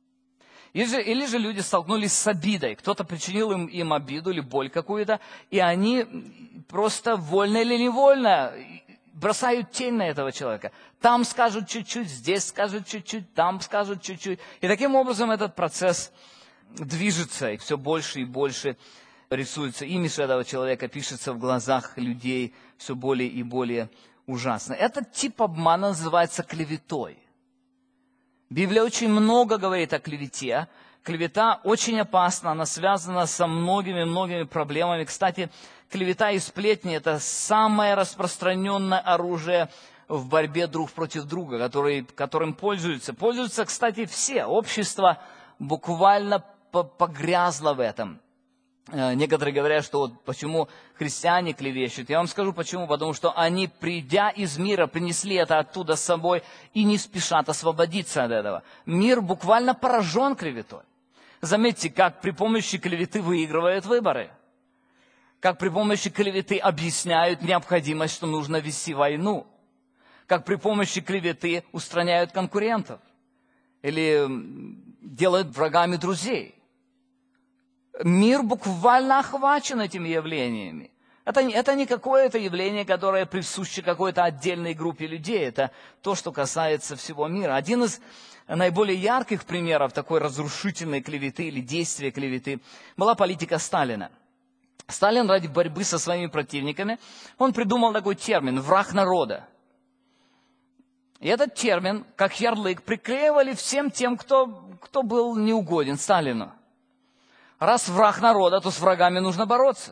Или же люди столкнулись с обидой. Кто-то причинил им обиду или боль какую-то, и они просто вольно или невольно бросают тень на этого человека. Там скажут чуть-чуть, здесь скажут чуть-чуть, там скажут чуть-чуть. И таким образом этот процесс движется, и все больше и больше рисуется. Имидж этого человека пишется в глазах людей все более и более ужасно. Этот тип обмана называется клеветой. Библия очень много говорит о клевете. Клевета очень опасна, она связана со многими проблемами. Кстати, клевета и сплетни – это самое распространенное оружие в борьбе друг против друга, которым пользуются. Пользуются, кстати, все. Общество буквально погрязло в этом. Некоторые говорят, что вот почему христиане клевещут. Я вам скажу почему. Потому что они, придя из мира, принесли это оттуда с собой и не спешат освободиться от этого. Мир буквально поражен клеветой. Заметьте, как при помощи клеветы выигрывают выборы. Как при помощи клеветы объясняют необходимость, что нужно вести войну. Как при помощи клеветы устраняют конкурентов. Или делают врагами друзей. Мир буквально охвачен этими явлениями. Это не какое-то явление, которое присуще какой-то отдельной группе людей. Это то, что касается всего мира. Один из наиболее ярких примеров такой разрушительной клеветы или действия клеветы была политика Сталина. Сталин ради борьбы со своими противниками, он придумал такой термин «враг народа». И этот термин, как ярлык, приклеивали всем тем, кто был неугоден Сталину. Раз враг народа, то с врагами нужно бороться.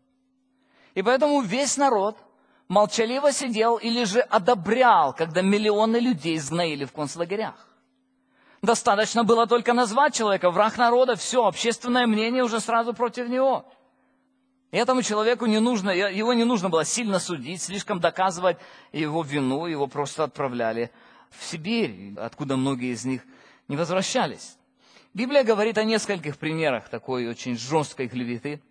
И поэтому весь народ молчаливо сидел или же одобрял, когда миллионы людей сгноили в концлагерях. Достаточно было только назвать человека враг народа, все, общественное мнение уже сразу против него. И этому человеку его не нужно было сильно судить, слишком доказывать его вину, его просто отправляли в Сибирь, откуда многие из них не возвращались. Библия говорит о нескольких примерах такой очень жесткой клеветы.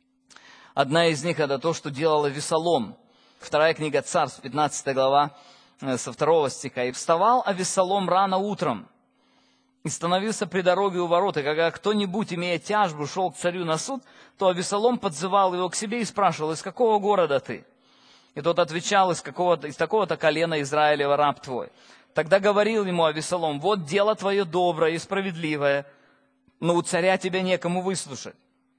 Одна из них – это то, что делал Авессалом. Вторая книга Царств, 15 глава, со 2 стиха. «И вставал Авессалом рано утром, и становился при дороге у ворот, и когда кто-нибудь, имея тяжбу, шел к царю на суд, то Авессалом подзывал его к себе и спрашивал: из какого города ты? И тот отвечал: из такого-то колена Израилева раб твой. Тогда говорил ему Авессалом: вот дело твое доброе и справедливое, но у царя тебя некому выслушать.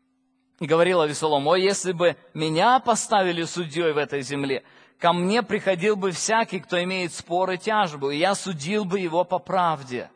И говорил Авессалом: о, если бы меня поставили судьей в этой земле, ко мне приходил бы всякий, кто имеет спор и тяжбу, и я судил бы его по правде.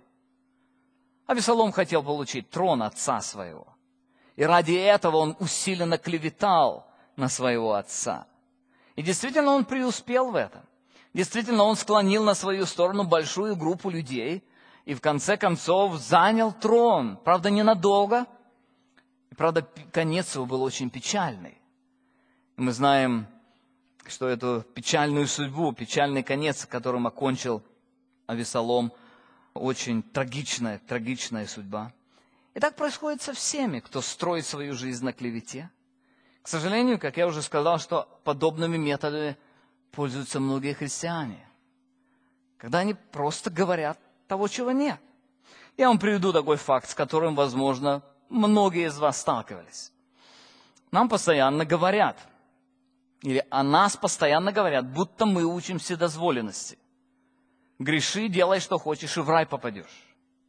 Авессалом хотел получить трон отца своего. И ради этого он усиленно клеветал на своего отца. И действительно он преуспел в этом. Действительно, он склонил на свою сторону большую группу людей и в конце концов занял трон. Правда, ненадолго. И, правда, конец его был очень печальный. И мы знаем, что эту печальную судьбу, печальный конец, которым окончил Авессалом, очень трагичная судьба. И так происходит со всеми, кто строит свою жизнь на клевете. К сожалению, как я уже сказал, что подобными методами пользуются многие христиане, когда они просто говорят того, чего нет. Я вам приведу такой факт, с которым, возможно, многие из вас сталкивались. Нам постоянно говорят: Или о нас постоянно говорят, будто мы учим вседозволенности. Греши, делай, что хочешь, и в рай попадешь.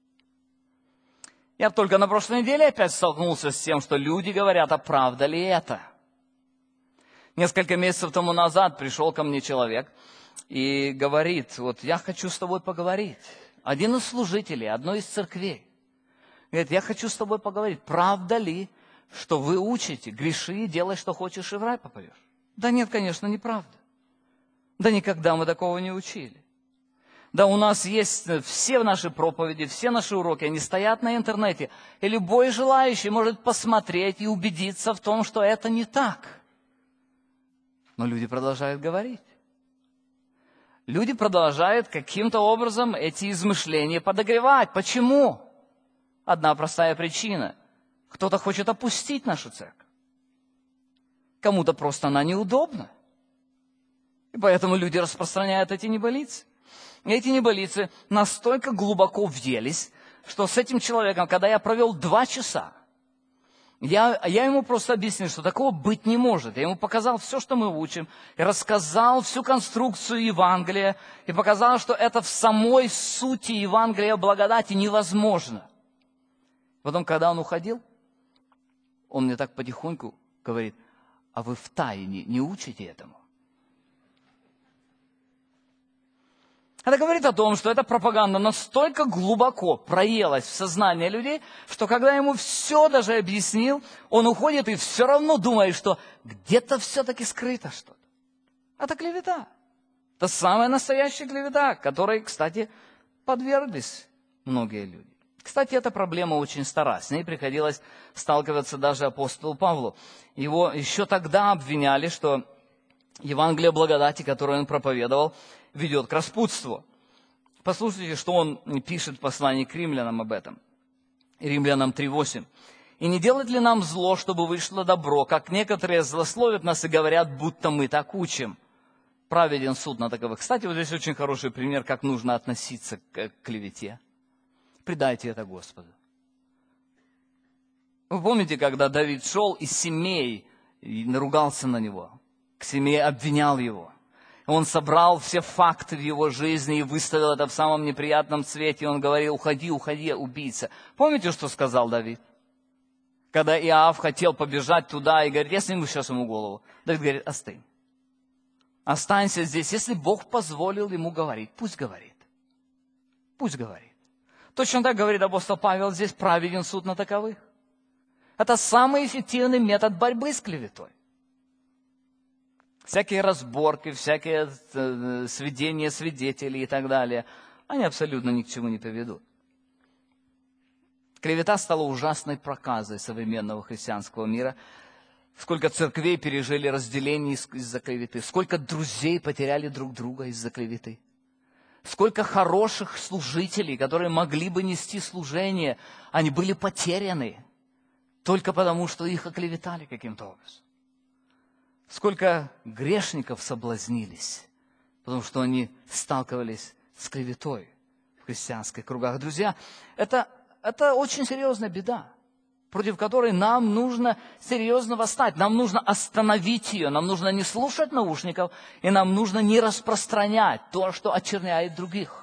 Я только на прошлой неделе опять столкнулся с тем, что люди говорят, а правда ли это? Несколько месяцев тому назад пришел ко мне человек и говорит, вот я хочу с тобой поговорить. Один из служителей одной из церквей говорит, я хочу с тобой поговорить, правда ли, что вы учите, греши, делай, что хочешь, и в рай попадешь? Да нет, конечно, неправда. Да никогда мы такого не учили. Да у нас есть все наши проповеди, все наши уроки, они стоят на интернете. И любой желающий может посмотреть и убедиться в том, что это не так. Но люди продолжают говорить. Люди продолжают каким-то образом эти измышления подогревать. Почему? Одна простая причина. Кто-то хочет опустить нашу церковь. Кому-то просто она неудобна. И поэтому люди распространяют эти небылицы. И эти небылицы настолько глубоко въелись, что с этим человеком, когда я провел 2 часа, я ему просто объяснил, что такого быть не может. Я ему показал все, что мы учим, и рассказал всю конструкцию Евангелия, и показал, что это в самой сути Евангелия благодати невозможно. Потом, когда он уходил, он мне так потихоньку говорит, а вы втайне не учите этому? Это говорит о том, что эта пропаганда настолько глубоко проелась в сознание людей, что когда ему все даже объяснил, он уходит и все равно думает, что где-то все-таки скрыто что-то. Это клевета. Это самая настоящая клевета, которой, кстати, подверглись многие люди. Кстати, эта проблема очень стара. С ней приходилось сталкиваться даже апостолу Павлу. Его еще тогда обвиняли, что Евангелие благодати, которое он проповедовал, ведет к распутству. Послушайте, что он пишет в послании к римлянам об этом. Римлянам 3:8. «И не делать ли нам зло, чтобы вышло добро, как некоторые злословят нас и говорят, будто мы так учим? Праведен суд на таковых». Кстати, вот здесь очень хороший пример, как нужно относиться к клевете. Предайте это Господу. Вы помните, когда Давид шел из Семей и наругался на него? К Семее обвинял его. Он собрал все факты в его жизни и выставил это в самом неприятном свете. И он говорил, уходи, уходи, убийца. Помните, что сказал Давид? Когда Иоав хотел побежать туда и говорит, я сниму сейчас ему голову. Давид говорит, остынь. Останься здесь. Если Бог позволил ему говорить, пусть говорит. Пусть говорит. Точно так говорит апостол Павел, здесь праведен суд на таковых. Это самый эффективный метод борьбы с клеветой. Всякие разборки, всякие сведения свидетелей и так далее, они абсолютно ни к чему не приведут. Клевета стала ужасной проказой современного христианского мира. Сколько церквей пережили разделение из-за клеветы, сколько друзей потеряли друг друга из-за клеветы. Сколько хороших служителей, которые могли бы нести служение, они были потеряны только потому, что их оклеветали каким-то образом. Сколько грешников соблазнились, потому что они сталкивались с клеветой в христианских кругах. Друзья, это очень серьезная беда, против которой нам нужно серьезно восстать. Нам нужно остановить ее, нам нужно не слушать наушников, и нам нужно не распространять то, что очерняет других.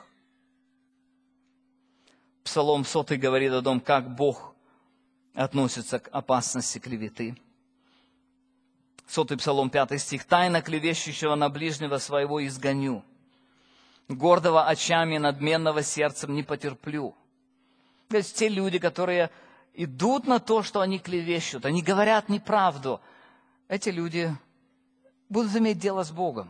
Псалом 100 говорит о том, как Бог относится к опасности клеветы. 100 Псалом, 5 стих. «Тайно клевещущего на ближнего своего изгоню, гордого очами, надменного сердцем не потерплю». То есть те люди, которые идут на то, что они клевещут, они говорят неправду, эти люди будут иметь дело с Богом.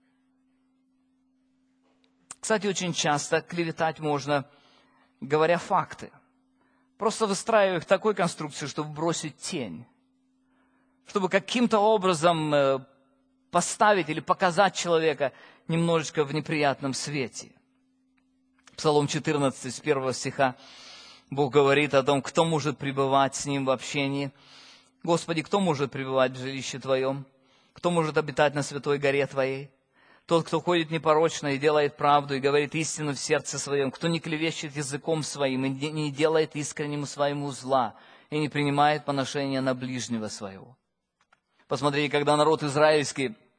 Кстати, очень часто клеветать можно, говоря факты, просто выстраивая их такой конструкции, чтобы бросить тень, чтобы каким-то образом поставить или показать человека немножечко в неприятном свете. Псалом 14, с 1 стиха, Бог говорит о том, кто может пребывать с Ним в общении. «Господи, кто может пребывать в жилище Твоем? Кто может обитать на святой горе Твоей? Тот, кто ходит непорочно и делает правду, и говорит истину в сердце своем, кто не клевещет языком своим, и не делает искреннему своему зла, и не принимает поношения на ближнего своего». Посмотрите, когда народ израильский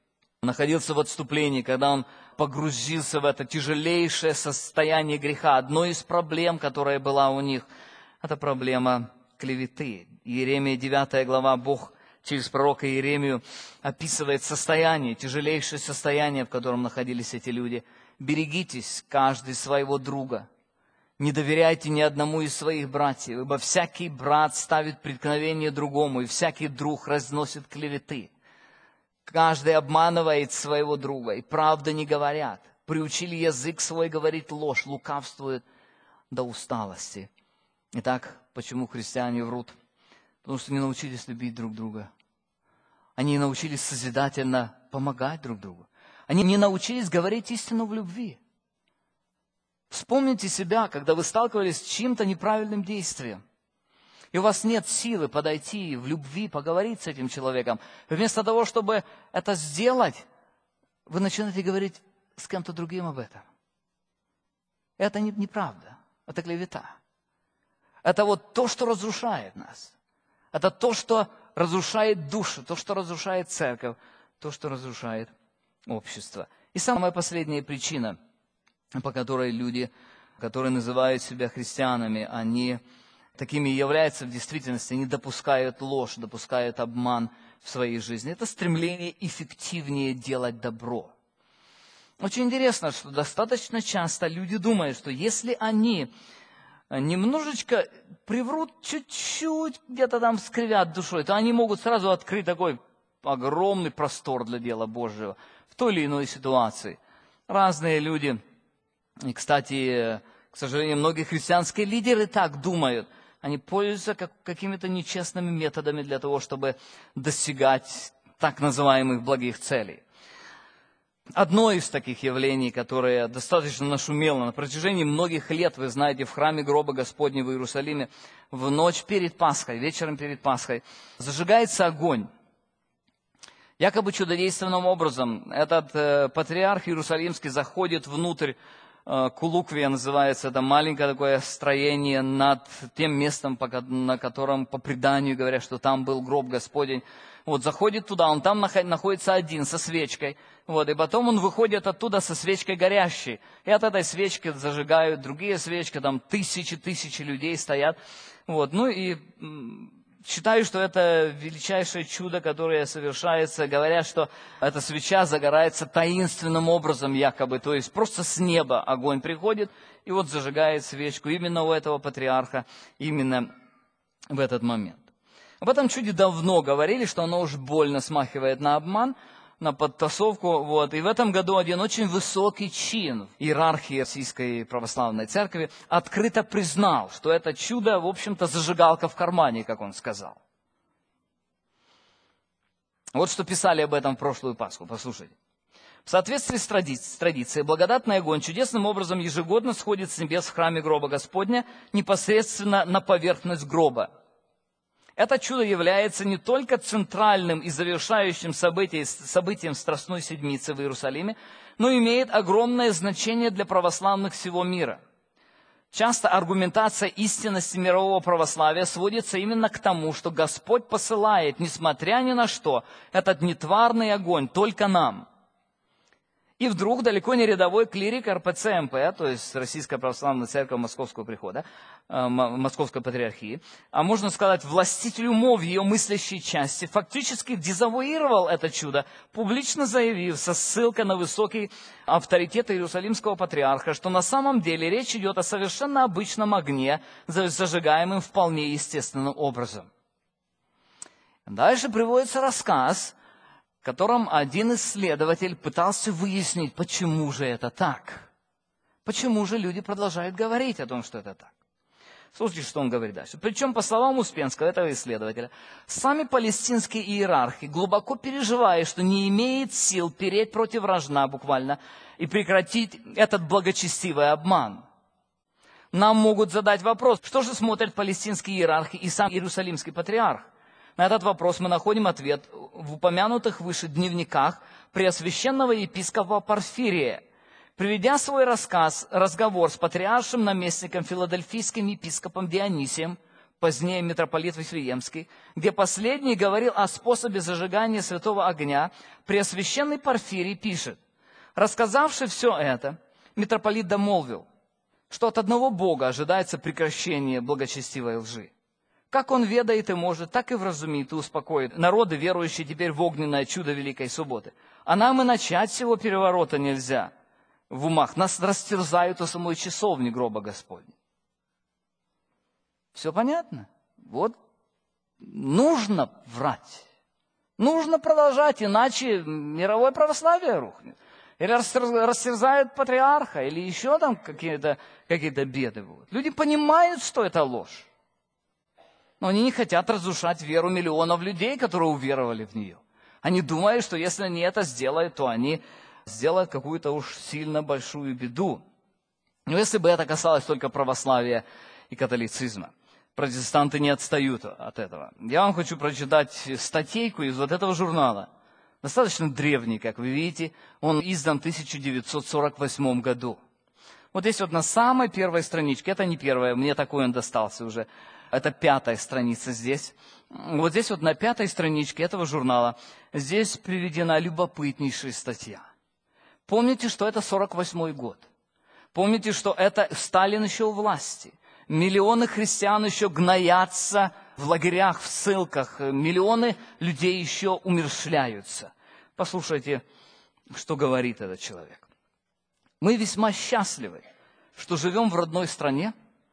находился в отступлении, когда он погрузился в это тяжелейшее состояние греха. Одной из проблем, которая была у них, это проблема клеветы. Иеремия 9 глава, Бог через пророка Иеремию описывает состояние, тяжелейшее состояние, в котором находились эти люди. «Берегитесь каждый своего друга, не доверяйте ни одному из своих братьев, ибо всякий брат ставит преткновение другому, и всякий друг разносит клеветы. Каждый обманывает своего друга, и правды не говорят. Приучили язык свой говорить ложь, лукавствуют до усталости». Итак, почему христиане врут? Потому что не научились любить друг друга. Они не научились созидательно помогать друг другу. Они не научились говорить истину в любви. Вспомните себя, когда вы сталкивались с чьим-то неправильным действием, и у вас нет силы подойти в любви, поговорить с этим человеком. Вместо того, чтобы это сделать, вы начинаете говорить с кем-то другим об этом. Это неправда, это клевета. Это вот то, что разрушает нас. Это то, что разрушает душу, то, что разрушает церковь, то, что разрушает общество. И самая последняя причина, по которой люди, которые называют себя христианами, они такими являются в действительности, они допускают ложь, допускают обман в своей жизни. Это стремление эффективнее делать добро. Очень интересно, что достаточно часто люди думают, что если они немножечко приврут, чуть-чуть где-то там скривят душой, то они могут сразу открыть такой огромный простор для дела Божьего в той или иной ситуации. Разные люди, и, кстати, к сожалению, многие христианские лидеры так думают. Они пользуются какими-то нечестными методами для того, чтобы достигать так называемых благих целей. Одно из таких явлений, которое достаточно нашумело на протяжении многих лет, вы знаете, в храме гроба Господня в Иерусалиме, в ночь перед Пасхой, вечером перед Пасхой, зажигается огонь. Якобы чудодейственным образом этот патриарх Иерусалимский заходит внутрь Кулуквия, называется, это маленькое такое строение над тем местом, на котором по преданию говорят, что там был гроб Господень. Вот, заходит туда, он там находится один со свечкой, вот, и потом он выходит оттуда со свечкой горящей. И от этой свечки зажигают другие свечки, там тысячи людей стоят. Вот, ну и считаю, что это величайшее чудо, которое совершается. Говорят, что эта свеча загорается таинственным образом якобы, то есть просто с неба огонь приходит и вот зажигает свечку именно у этого патриарха, именно в этот момент. Об этом чуде давно говорили, что оно уж больно смахивает на обман, на подтасовку. Вот. И в этом году один очень высокий чин в иерархии Российской Православной Церкви открыто признал, что это чудо, в общем-то, зажигалка в кармане, как он сказал. Вот что писали об этом в прошлую Пасху, послушайте. В соответствии с традицией, благодатный огонь чудесным образом ежегодно сходит с небес в храме гроба Господня непосредственно на поверхность гроба. Это чудо является не только центральным и завершающим событием Страстной Седмицы в Иерусалиме, но имеет огромное значение для православных всего мира. Часто аргументация истинности мирового православия сводится именно к тому, что Господь посылает, несмотря ни на что, этот нетварный огонь только нам. И вдруг далеко не рядовой клирик РПЦ-МП, то есть Российская Православная Церковь Московского Прихода, Московской Патриархии, а можно сказать, властитель умов ее мыслящей части, фактически дезавуировал это чудо, публично заявив со ссылкой на высокий авторитет Иерусалимского Патриарха, что на самом деле речь идет о совершенно обычном огне, зажигаемом вполне естественным образом. Дальше приводится рассказ, в котором один исследователь пытался выяснить, почему же это так. Почему же люди продолжают говорить о том, что это так. Слушайте, что он говорит дальше. Причем, по словам Успенского, этого исследователя, сами палестинские иерархи, глубоко переживая, что не имеет сил переть против рожна буквально и прекратить этот благочестивый обман. Нам могут задать вопрос, что же смотрят палестинские иерархи и сам Иерусалимский патриарх. На этот вопрос мы находим ответ в упомянутых выше дневниках преосвященного епископа Порфирия. Приведя свой разговор с патриаршим наместником филадельфийским епископом Дионисием, позднее митрополит Вифлеемский, где последний говорил о способе зажигания святого огня, Преосвященный Порфирий пишет: рассказавши все это, митрополит домолвил, что от одного Бога ожидается прекращение благочестивой лжи. Как он ведает и может, так и вразумит и успокоит народы, верующие теперь в огненное чудо Великой Субботы. А нам и начать всего переворота нельзя в умах. Нас растерзают у самой часовни гроба Господня. Все понятно? Вот нужно врать. Нужно продолжать, иначе мировое православие рухнет. Или растерзают патриарха, или еще там какие-то беды будут. Люди понимают, что это ложь. Но они не хотят разрушать веру миллионов людей, которые уверовали в нее. Они думают, что если они это сделают, то они сделают какую-то уж сильно большую беду. Но если бы это касалось только православия и католицизма, протестанты не отстают от этого. Я вам хочу прочитать статейку из вот этого журнала. Достаточно древний, как вы видите. Он издан в 1948 году. Вот здесь вот на самой первой страничке, это не первая, мне такой он достался уже, это 5-я страница здесь. Вот здесь вот на 5-й страничке этого журнала, здесь приведена любопытнейшая статья. Помните, что это 48-й год. Помните, что это Сталин еще у власти. Миллионы христиан еще гноятся в лагерях, в ссылках. Миллионы людей еще умерщвляются. Послушайте, что говорит этот человек. Мы весьма счастливы, что живем в родной стране,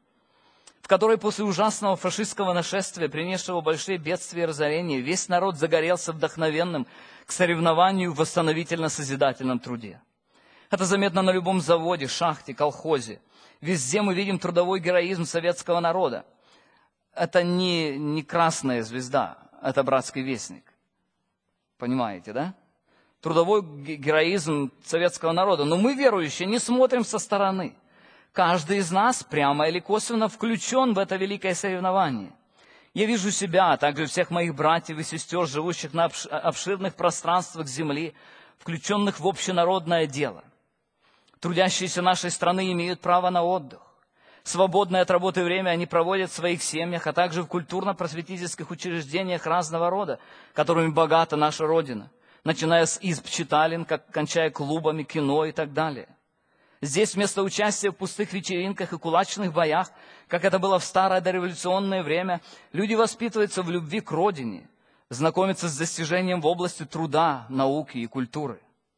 в которой после ужасного фашистского нашествия, принесшего большие бедствия и разорения, весь народ загорелся вдохновенным к соревнованию в восстановительно-созидательном труде. Это заметно на любом заводе, шахте, колхозе. Везде мы видим трудовой героизм советского народа. Это не красная звезда, это братский вестник. Понимаете, да? Трудовой героизм советского народа. Но мы, верующие, не смотрим со стороны. Каждый из нас, прямо или косвенно, включен в это великое соревнование. Я вижу себя, а также всех моих братьев и сестер, живущих на обширных пространствах земли, включенных в общенародное дело. Трудящиеся нашей страны имеют право на отдых. Свободное от работы время они проводят в своих семьях, а также в культурно-просветительских учреждениях разного рода, которыми богата наша Родина, начиная с изб читален, кончая клубами, кино и так далее. Здесь вместо участия в пустых вечеринках и кулачных боях, как это было в старое дореволюционное время, люди воспитываются в любви к родине, знакомятся с достижением в области труда, науки и культуры.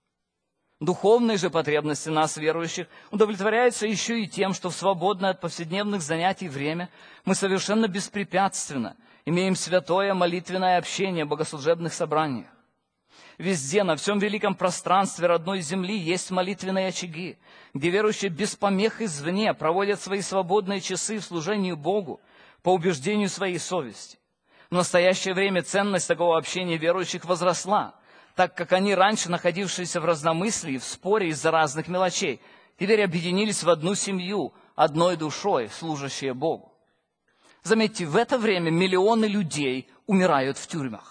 Духовные же потребности нас, верующих, удовлетворяются еще и тем, что в свободное от повседневных занятий время мы совершенно беспрепятственно имеем святое молитвенное общение в богослужебных собраниях. Везде, на всем великом пространстве родной земли есть молитвенные очаги, где верующие без помех извне проводят свои свободные часы в служении Богу по убеждению своей совести. В настоящее время ценность такого общения верующих возросла, так как они, раньше находившиеся в разномыслии, в споре из-за разных мелочей, теперь объединились в одну семью, одной душой, служащие Богу. Заметьте, в это время миллионы людей умирают в тюрьмах.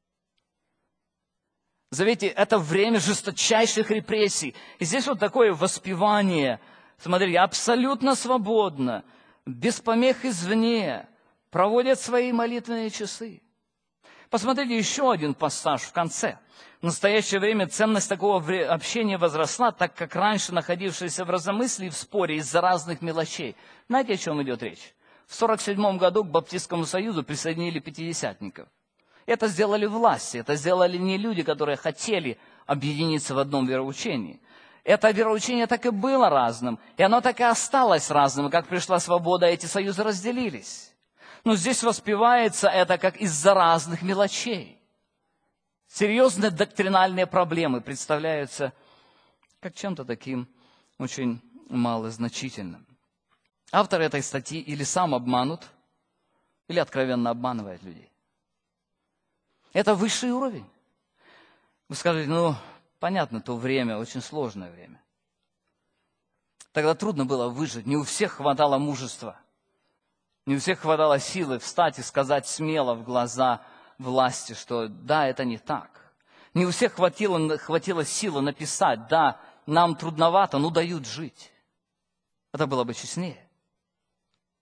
Заметьте, это время жесточайших репрессий. И здесь вот такое воспевание. Смотрите, абсолютно свободно, без помех извне, проводят свои молитвенные часы. Посмотрите еще один пассаж в конце. В настоящее время ценность такого общения возросла, так как раньше находившиеся в разномыслии в споре из-за разных мелочей. Знаете, о чем идет речь? В 1947 году к Баптистскому союзу присоединили пятидесятников. Это сделали власти, это сделали не люди, которые хотели объединиться в одном вероучении. Это вероучение так и было разным, и оно так и осталось разным, и как пришла свобода, эти союзы разделились. Но здесь воспевается это как из-за разных мелочей. Серьезные доктринальные проблемы представляются как чем-то таким очень малозначительным. Автор этой статьи или сам обманут, или откровенно обманывает людей. Это высший уровень. Вы скажете, понятно, то время, очень сложное время. Тогда трудно было выжить, не у всех хватало мужества, не у всех хватало силы встать и сказать смело в глаза власти, что да, это не так. Не у всех хватило силы написать, да, нам трудновато, но дают жить. Это было бы честнее.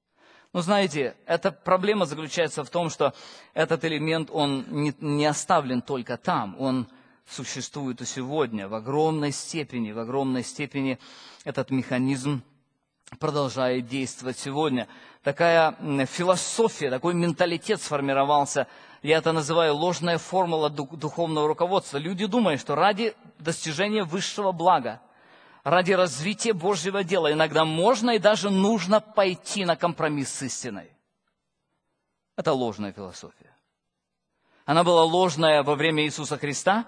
Но знаете, эта проблема заключается в том, что этот элемент, он не оставлен только там, он существует и сегодня в огромной степени. В огромной степени этот механизм продолжает действовать сегодня. Такая философия, такой менталитет сформировался. Я это называю ложная формула духовного руководства. Люди думают, что ради достижения высшего блага, ради развития Божьего дела иногда можно и даже нужно пойти на компромисс с истиной. Это ложная философия. Она была ложная во время Иисуса Христа.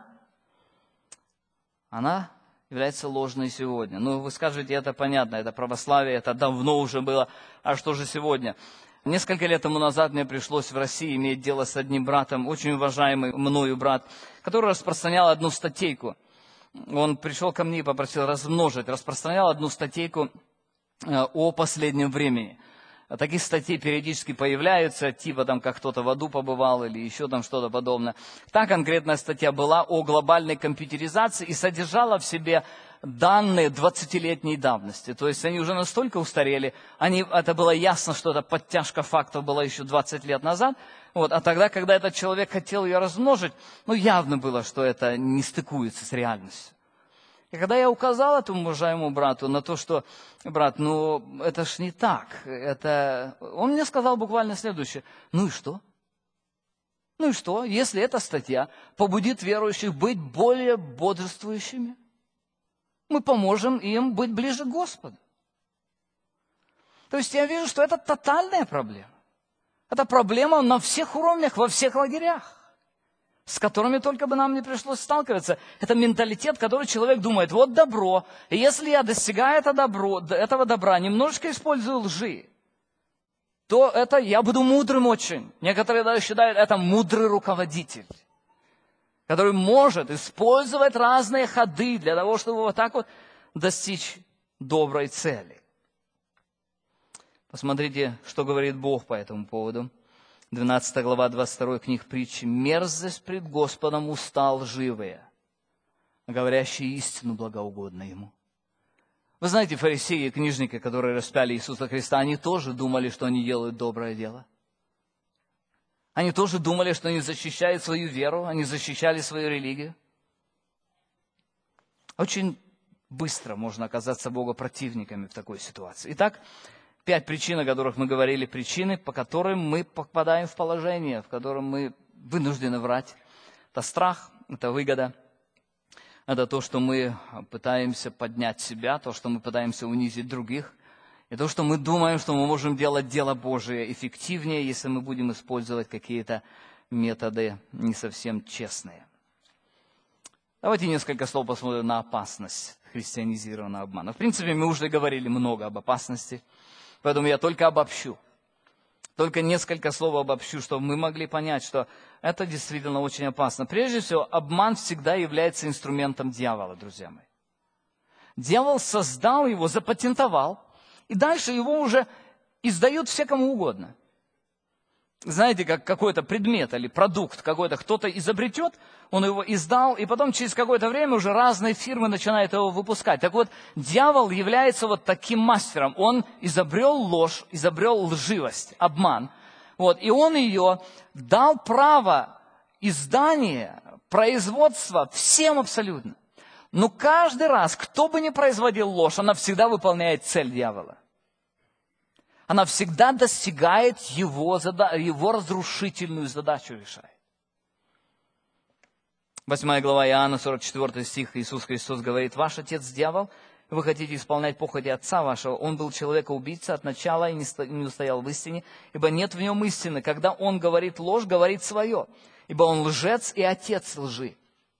Она является ложной сегодня. Ну, вы скажете, это понятно, это православие, это давно уже было. А что же сегодня? Несколько лет тому назад мне пришлось в России иметь дело с одним братом, очень уважаемый мною брат, который распространял одну статейку. Он пришел ко мне и попросил размножить, распространял одну статейку о последнем времени. Таких статей периодически появляются, типа там, как кто-то в аду побывал или еще там что-то подобное. Та конкретная статья была о глобальной компьютеризации и содержала в себе данные 20-летней давности. То есть они уже настолько устарели, это было ясно, что это подтяжка фактов была еще 20 лет назад. Вот, а тогда, когда этот человек хотел ее размножить, явно было, что это не стыкуется с реальностью. И когда я указал этому уважаемому брату на то, что, брат, это ж не так. Он мне сказал буквально следующее. Ну и что? Ну и что, если эта статья побудит верующих быть более бодрствующими? Мы поможем им быть ближе к Господу. То есть я вижу, что это тотальная проблема. Это проблема на всех уровнях, во всех лагерях, с которыми только бы нам не пришлось сталкиваться. Это менталитет, который человек думает, вот добро, и если я достигаю этого добра, немножечко использую лжи, то это я буду мудрым очень. Некоторые даже считают, это мудрый руководитель, который может использовать разные ходы для того, чтобы вот так вот достичь доброй цели. Посмотрите, что говорит Бог по этому поводу. 12 глава, 22 книг притчи. «Мерзость пред Господом уста лживые, говорящие истину благоугодно Ему». Вы знаете, фарисеи и книжники, которые распяли Иисуса Христа, они тоже думали, что они делают доброе дело. Они тоже думали, что они защищают свою веру, они защищали свою религию. Очень быстро можно оказаться богопротивниками в такой ситуации. Итак, 5 причин, о которых мы говорили, причины, по которым мы попадаем в положение, в котором мы вынуждены врать. Это страх, это выгода, это то, что мы пытаемся поднять себя, то, что мы пытаемся унизить других, и то, что мы думаем, что мы можем делать дело Божие эффективнее, если мы будем использовать какие-то методы не совсем честные. Давайте несколько слов посмотрим на опасность христианизированного обмана. В принципе, мы уже говорили много об опасности, поэтому я только обобщу. Только несколько слов обобщу, чтобы мы могли понять, что это действительно очень опасно. Прежде всего, обман всегда является инструментом дьявола, друзья мои. Дьявол создал его, запатентовал, и дальше его уже издают все кому угодно. Знаете, как какой-то предмет или продукт какой-то кто-то изобретет, он его издал, и потом через какое-то время уже разные фирмы начинают его выпускать. Так вот, дьявол является вот таким мастером. Он изобрел ложь, изобрел лживость, обман. Вот, и он ее дал право издания, производства всем абсолютно. Но каждый раз, кто бы ни производил ложь, она всегда выполняет цель дьявола. Она всегда достигает его разрушительную задачу решает. 8 глава Иоанна, 44 стих, Иисус Христос говорит: «Ваш отец дьявол, вы хотите исполнять похоти отца вашего. Он был человека-убийца от начала и не устоял в истине, ибо нет в нем истины. Когда он говорит ложь, говорит свое, ибо он лжец и отец лжи».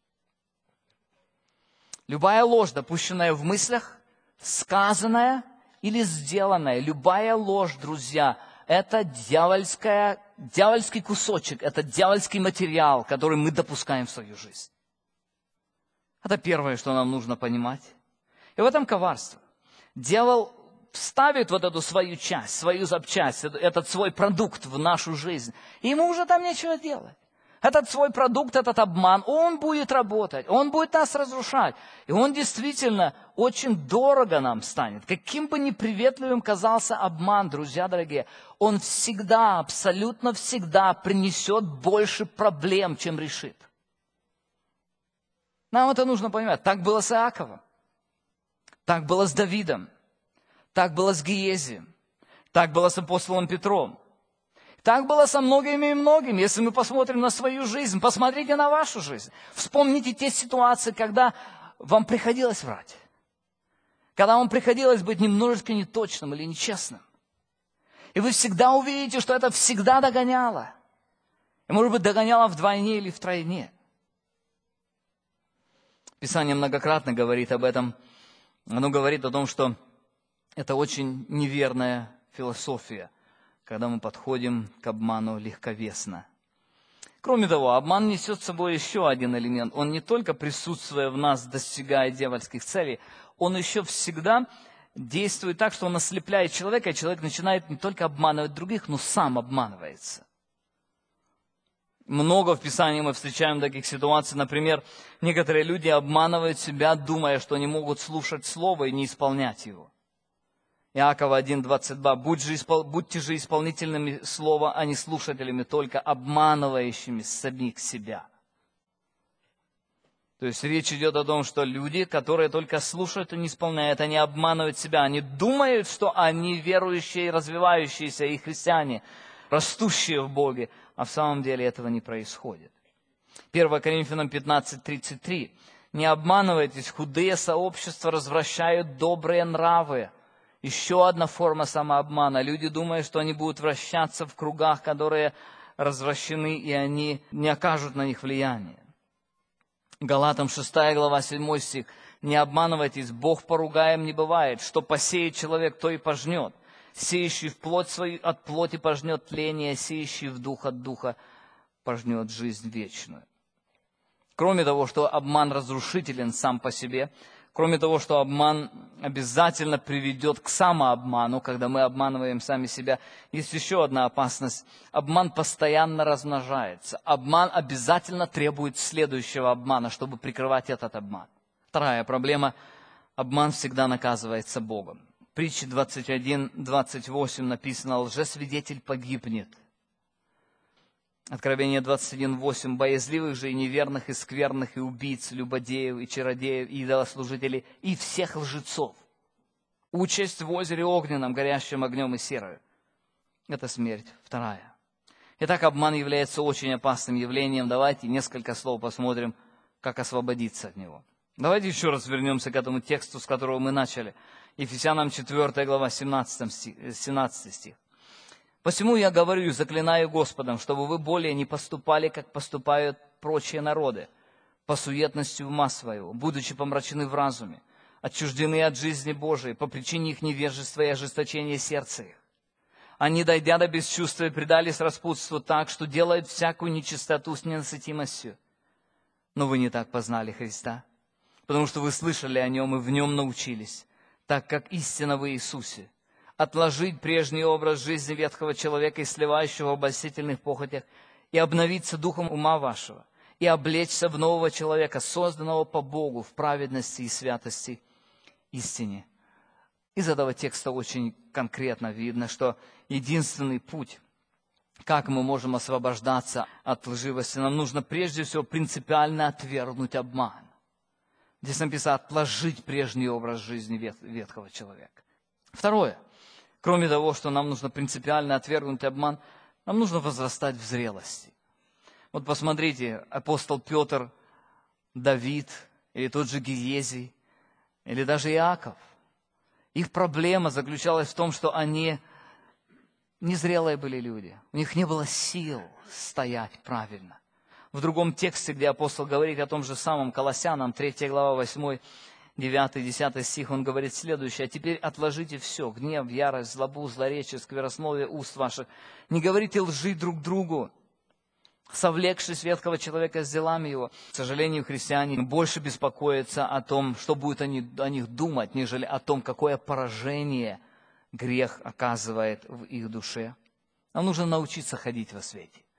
Любая ложь, допущенная в мыслях, сказанная или сделанная, любая ложь, друзья, это дьявольский кусочек, это дьявольский материал, который мы допускаем в свою жизнь. Это первое, что нам нужно понимать. И в этом коварство. Дьявол вставит вот эту свою часть, свою запчасть, этот свой продукт в нашу жизнь, и ему уже там нечего делать. Этот свой продукт, этот обман, он будет работать, он будет нас разрушать. И он действительно очень дорого нам станет. Каким бы неприветливым казался обман, друзья дорогие, он всегда, абсолютно всегда принесет больше проблем, чем решит. Нам это нужно понимать. Так было с Иаковом, так было с Давидом, так было с Гиезием, так было с апостолом Петром. Так было со многими и многими. Если мы посмотрим на свою жизнь, посмотрите на вашу жизнь. Вспомните те ситуации, когда вам приходилось врать. Когда вам приходилось быть немножечко неточным или нечестным. И вы всегда увидите, что это всегда догоняло. И, может быть, догоняло вдвойне или втройне. Писание многократно говорит об этом. Оно говорит о том, что это очень неверная философия, когда мы подходим к обману легковесно. Кроме того, обман несет с собой еще один элемент. Он не только присутствуя в нас, достигая дьявольских целей, он еще всегда действует так, что он ослепляет человека, и человек начинает не только обманывать других, но сам обманывается. Много в Писании мы встречаем таких ситуаций. Например, некоторые люди обманывают себя, думая, что они могут слушать Слово и не исполнять его. Иакова 1:22. «Будьте же исполнителями слова, а не слушателями, только обманывающими самих себя». То есть речь идет о том, что люди, которые только слушают и не исполняют, они обманывают себя. Они думают, что они верующие, развивающиеся и христиане, растущие в Боге, а в самом деле этого не происходит. 1 Коринфянам 15:33. «Не обманывайтесь, худые сообщества развращают добрые нравы». Еще одна форма самообмана. Люди думают, что они будут вращаться в кругах, которые развращены, и они не окажут на них влияния. Галатам 6 глава 7 стих. «Не обманывайтесь, Бог поругаем не бывает. Что посеет человек, то и пожнет. Сеющий в плоть свою от плоти пожнет тление, сеющий в дух от духа пожнет жизнь вечную». Кроме того, что обман разрушителен сам по себе, кроме того, что обман обязательно приведет к самообману, когда мы обманываем сами себя, есть еще одна опасность. Обман постоянно размножается. Обман обязательно требует следующего обмана, чтобы прикрывать этот обман. Вторая проблема – обман всегда наказывается Богом. В Притче 21:28 написано: «Лжесвидетель погибнет». Откровение 21:8. «Боязливых же и неверных, и скверных, и убийц, любодеев, и чародеев, и идолослужителей, и всех лжецов. Участь в озере огненном, горящим огнем и серою». Это смерть вторая. Итак, обман является очень опасным явлением. Давайте несколько слов посмотрим, как освободиться от него. Давайте еще раз вернемся к этому тексту, с которого мы начали. Ефесянам 4 глава 17 стих. «Посему я говорю и заклинаю Господом, чтобы вы более не поступали, как поступают прочие народы, по суетности ума своего, будучи помрачены в разуме, отчуждены от жизни Божией по причине их невежества и ожесточения сердца их. Они, дойдя до бесчувствия, предались распутству так, что делают всякую нечистоту с ненасытимостью. Но вы не так познали Христа, потому что вы слышали о Нем и в Нем научились, так как истина в Иисусе. Отложить прежний образ жизни ветхого человека и сливающего в обольстительных похотях, и обновиться духом ума вашего, и облечься в нового человека, созданного по Богу в праведности и святости истине». Из этого текста очень конкретно видно, что единственный путь, как мы можем освобождаться от лживости, нам нужно прежде всего принципиально отвергнуть обман. Здесь написано «отложить прежний образ жизни ветхого человека». Второе. Кроме того, что нам нужно принципиально отвергнуть обман, нам нужно возрастать в зрелости. Вот посмотрите, апостол Петр, Давид, или тот же Гиезий, или даже Иаков. Их проблема заключалась в том, что они незрелые были люди. У них не было сил стоять правильно. В другом тексте, где апостол говорит о том же самом, Колоссянам, 3 глава, 8, 9, 10 стих, он говорит следующее: «А теперь отложите все, гнев, ярость, злобу, злоречие, сквернословие уст ваших. Не говорите лжи друг другу, совлекшись ветхого человека с делами его». К сожалению, христиане больше беспокоятся о том, что будут они о них думать, нежели о том, какое поражение грех оказывает в их душе. Нам нужно научиться ходить во свете.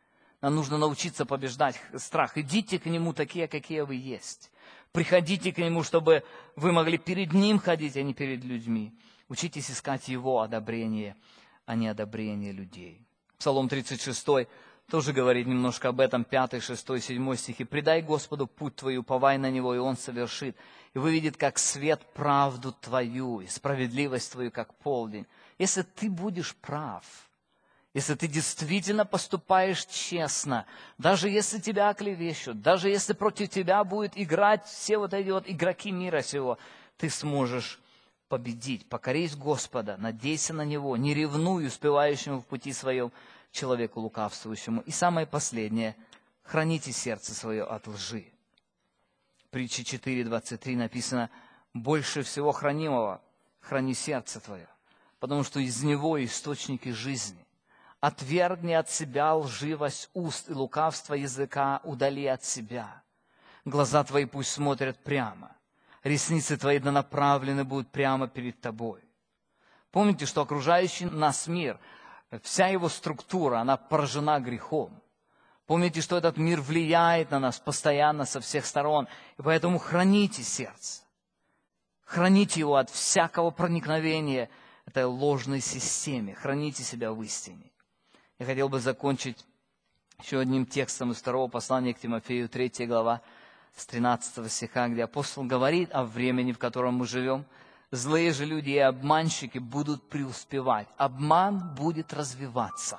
Нам нужно научиться побеждать страх. Идите к Нему такие, какие вы есть. Приходите к Нему, чтобы вы могли перед Ним ходить, а не перед людьми. Учитесь искать Его одобрение, а не одобрение людей. Псалом 36 тоже говорит немножко об этом, 5, 6, 7 стихи. «Предай Господу путь твой, уповай на Него, и Он совершит. И выведет, как свет, правду твою, и справедливость твою, как полдень». Если ты будешь прав, если ты действительно поступаешь честно, даже если тебя оклевещут, даже если против тебя будут играть все вот эти вот игроки мира сего, ты сможешь победить. Покорись Господа, надейся на Него, не ревнуй успевающему в пути своем человеку лукавствующему. И самое последнее, храните сердце свое от лжи. Притча 4:23 написано: «Больше всего хранимого храни сердце твое, потому что из него источники жизни. Отвергни от себя лживость уст и лукавство языка удали от себя. Глаза твои пусть смотрят прямо, ресницы твои да направлены будут прямо перед тобой». Помните, что окружающий нас мир, вся его структура, она поражена грехом. Помните, что этот мир влияет на нас постоянно со всех сторон, и поэтому храните сердце. Храните его от всякого проникновения этой ложной системе. Храните себя в истине. Я хотел бы закончить еще одним текстом из 2 послания к Тимофею, 3 глава, с 13 стиха, где апостол говорит о времени, в котором мы живем. «Злые же люди и обманщики будут преуспевать. Обман будет развиваться,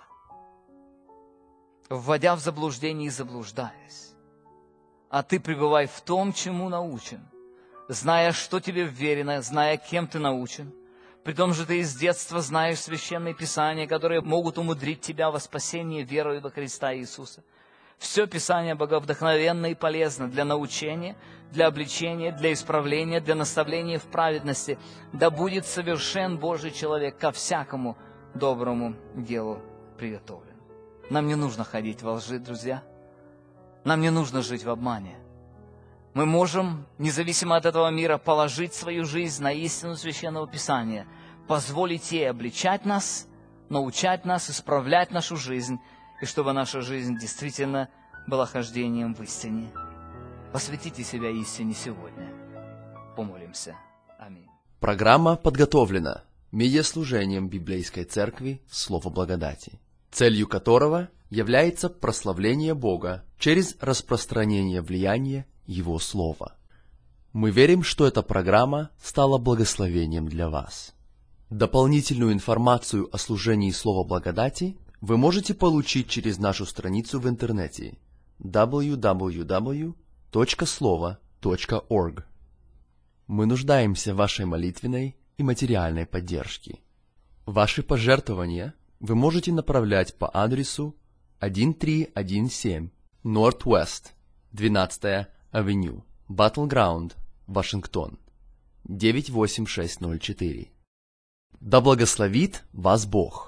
вводя в заблуждение и заблуждаясь. А ты пребывай в том, чему научен, зная, что тебе вверено, зная, кем ты научен. При том же ты из детства знаешь священные писания, которые могут умудрить тебя во спасение верою во Христа Иисуса. Все Писание боговдохновенно и полезно для научения, для обличения, для исправления, для наставления в праведности. Да будет совершен Божий человек ко всякому доброму делу приготовлен». Нам не нужно ходить во лжи, друзья. Нам не нужно жить в обмане. Мы можем, независимо от этого мира, положить свою жизнь на истину Священного Писания, позволить ей обличать нас, научать нас, исправлять нашу жизнь, и чтобы наша жизнь действительно была хождением в истине. Посвятите себя истине сегодня. Помолимся. Аминь. Программа подготовлена медиаслужением Библейской Церкви «Слово Благодати», целью которого является прославление Бога через распространение влияния Его Слова. Мы верим, что эта программа стала благословением для вас. Дополнительную информацию о служении Слова Благодати вы можете получить через нашу страницу в интернете www.slovo.org. Мы нуждаемся в вашей молитвенной и материальной поддержке. Ваши пожертвования вы можете направлять по адресу 1317 Northwest 12-я Авеню, Battleground, Вашингтон, 98604. Да благословит вас Бог!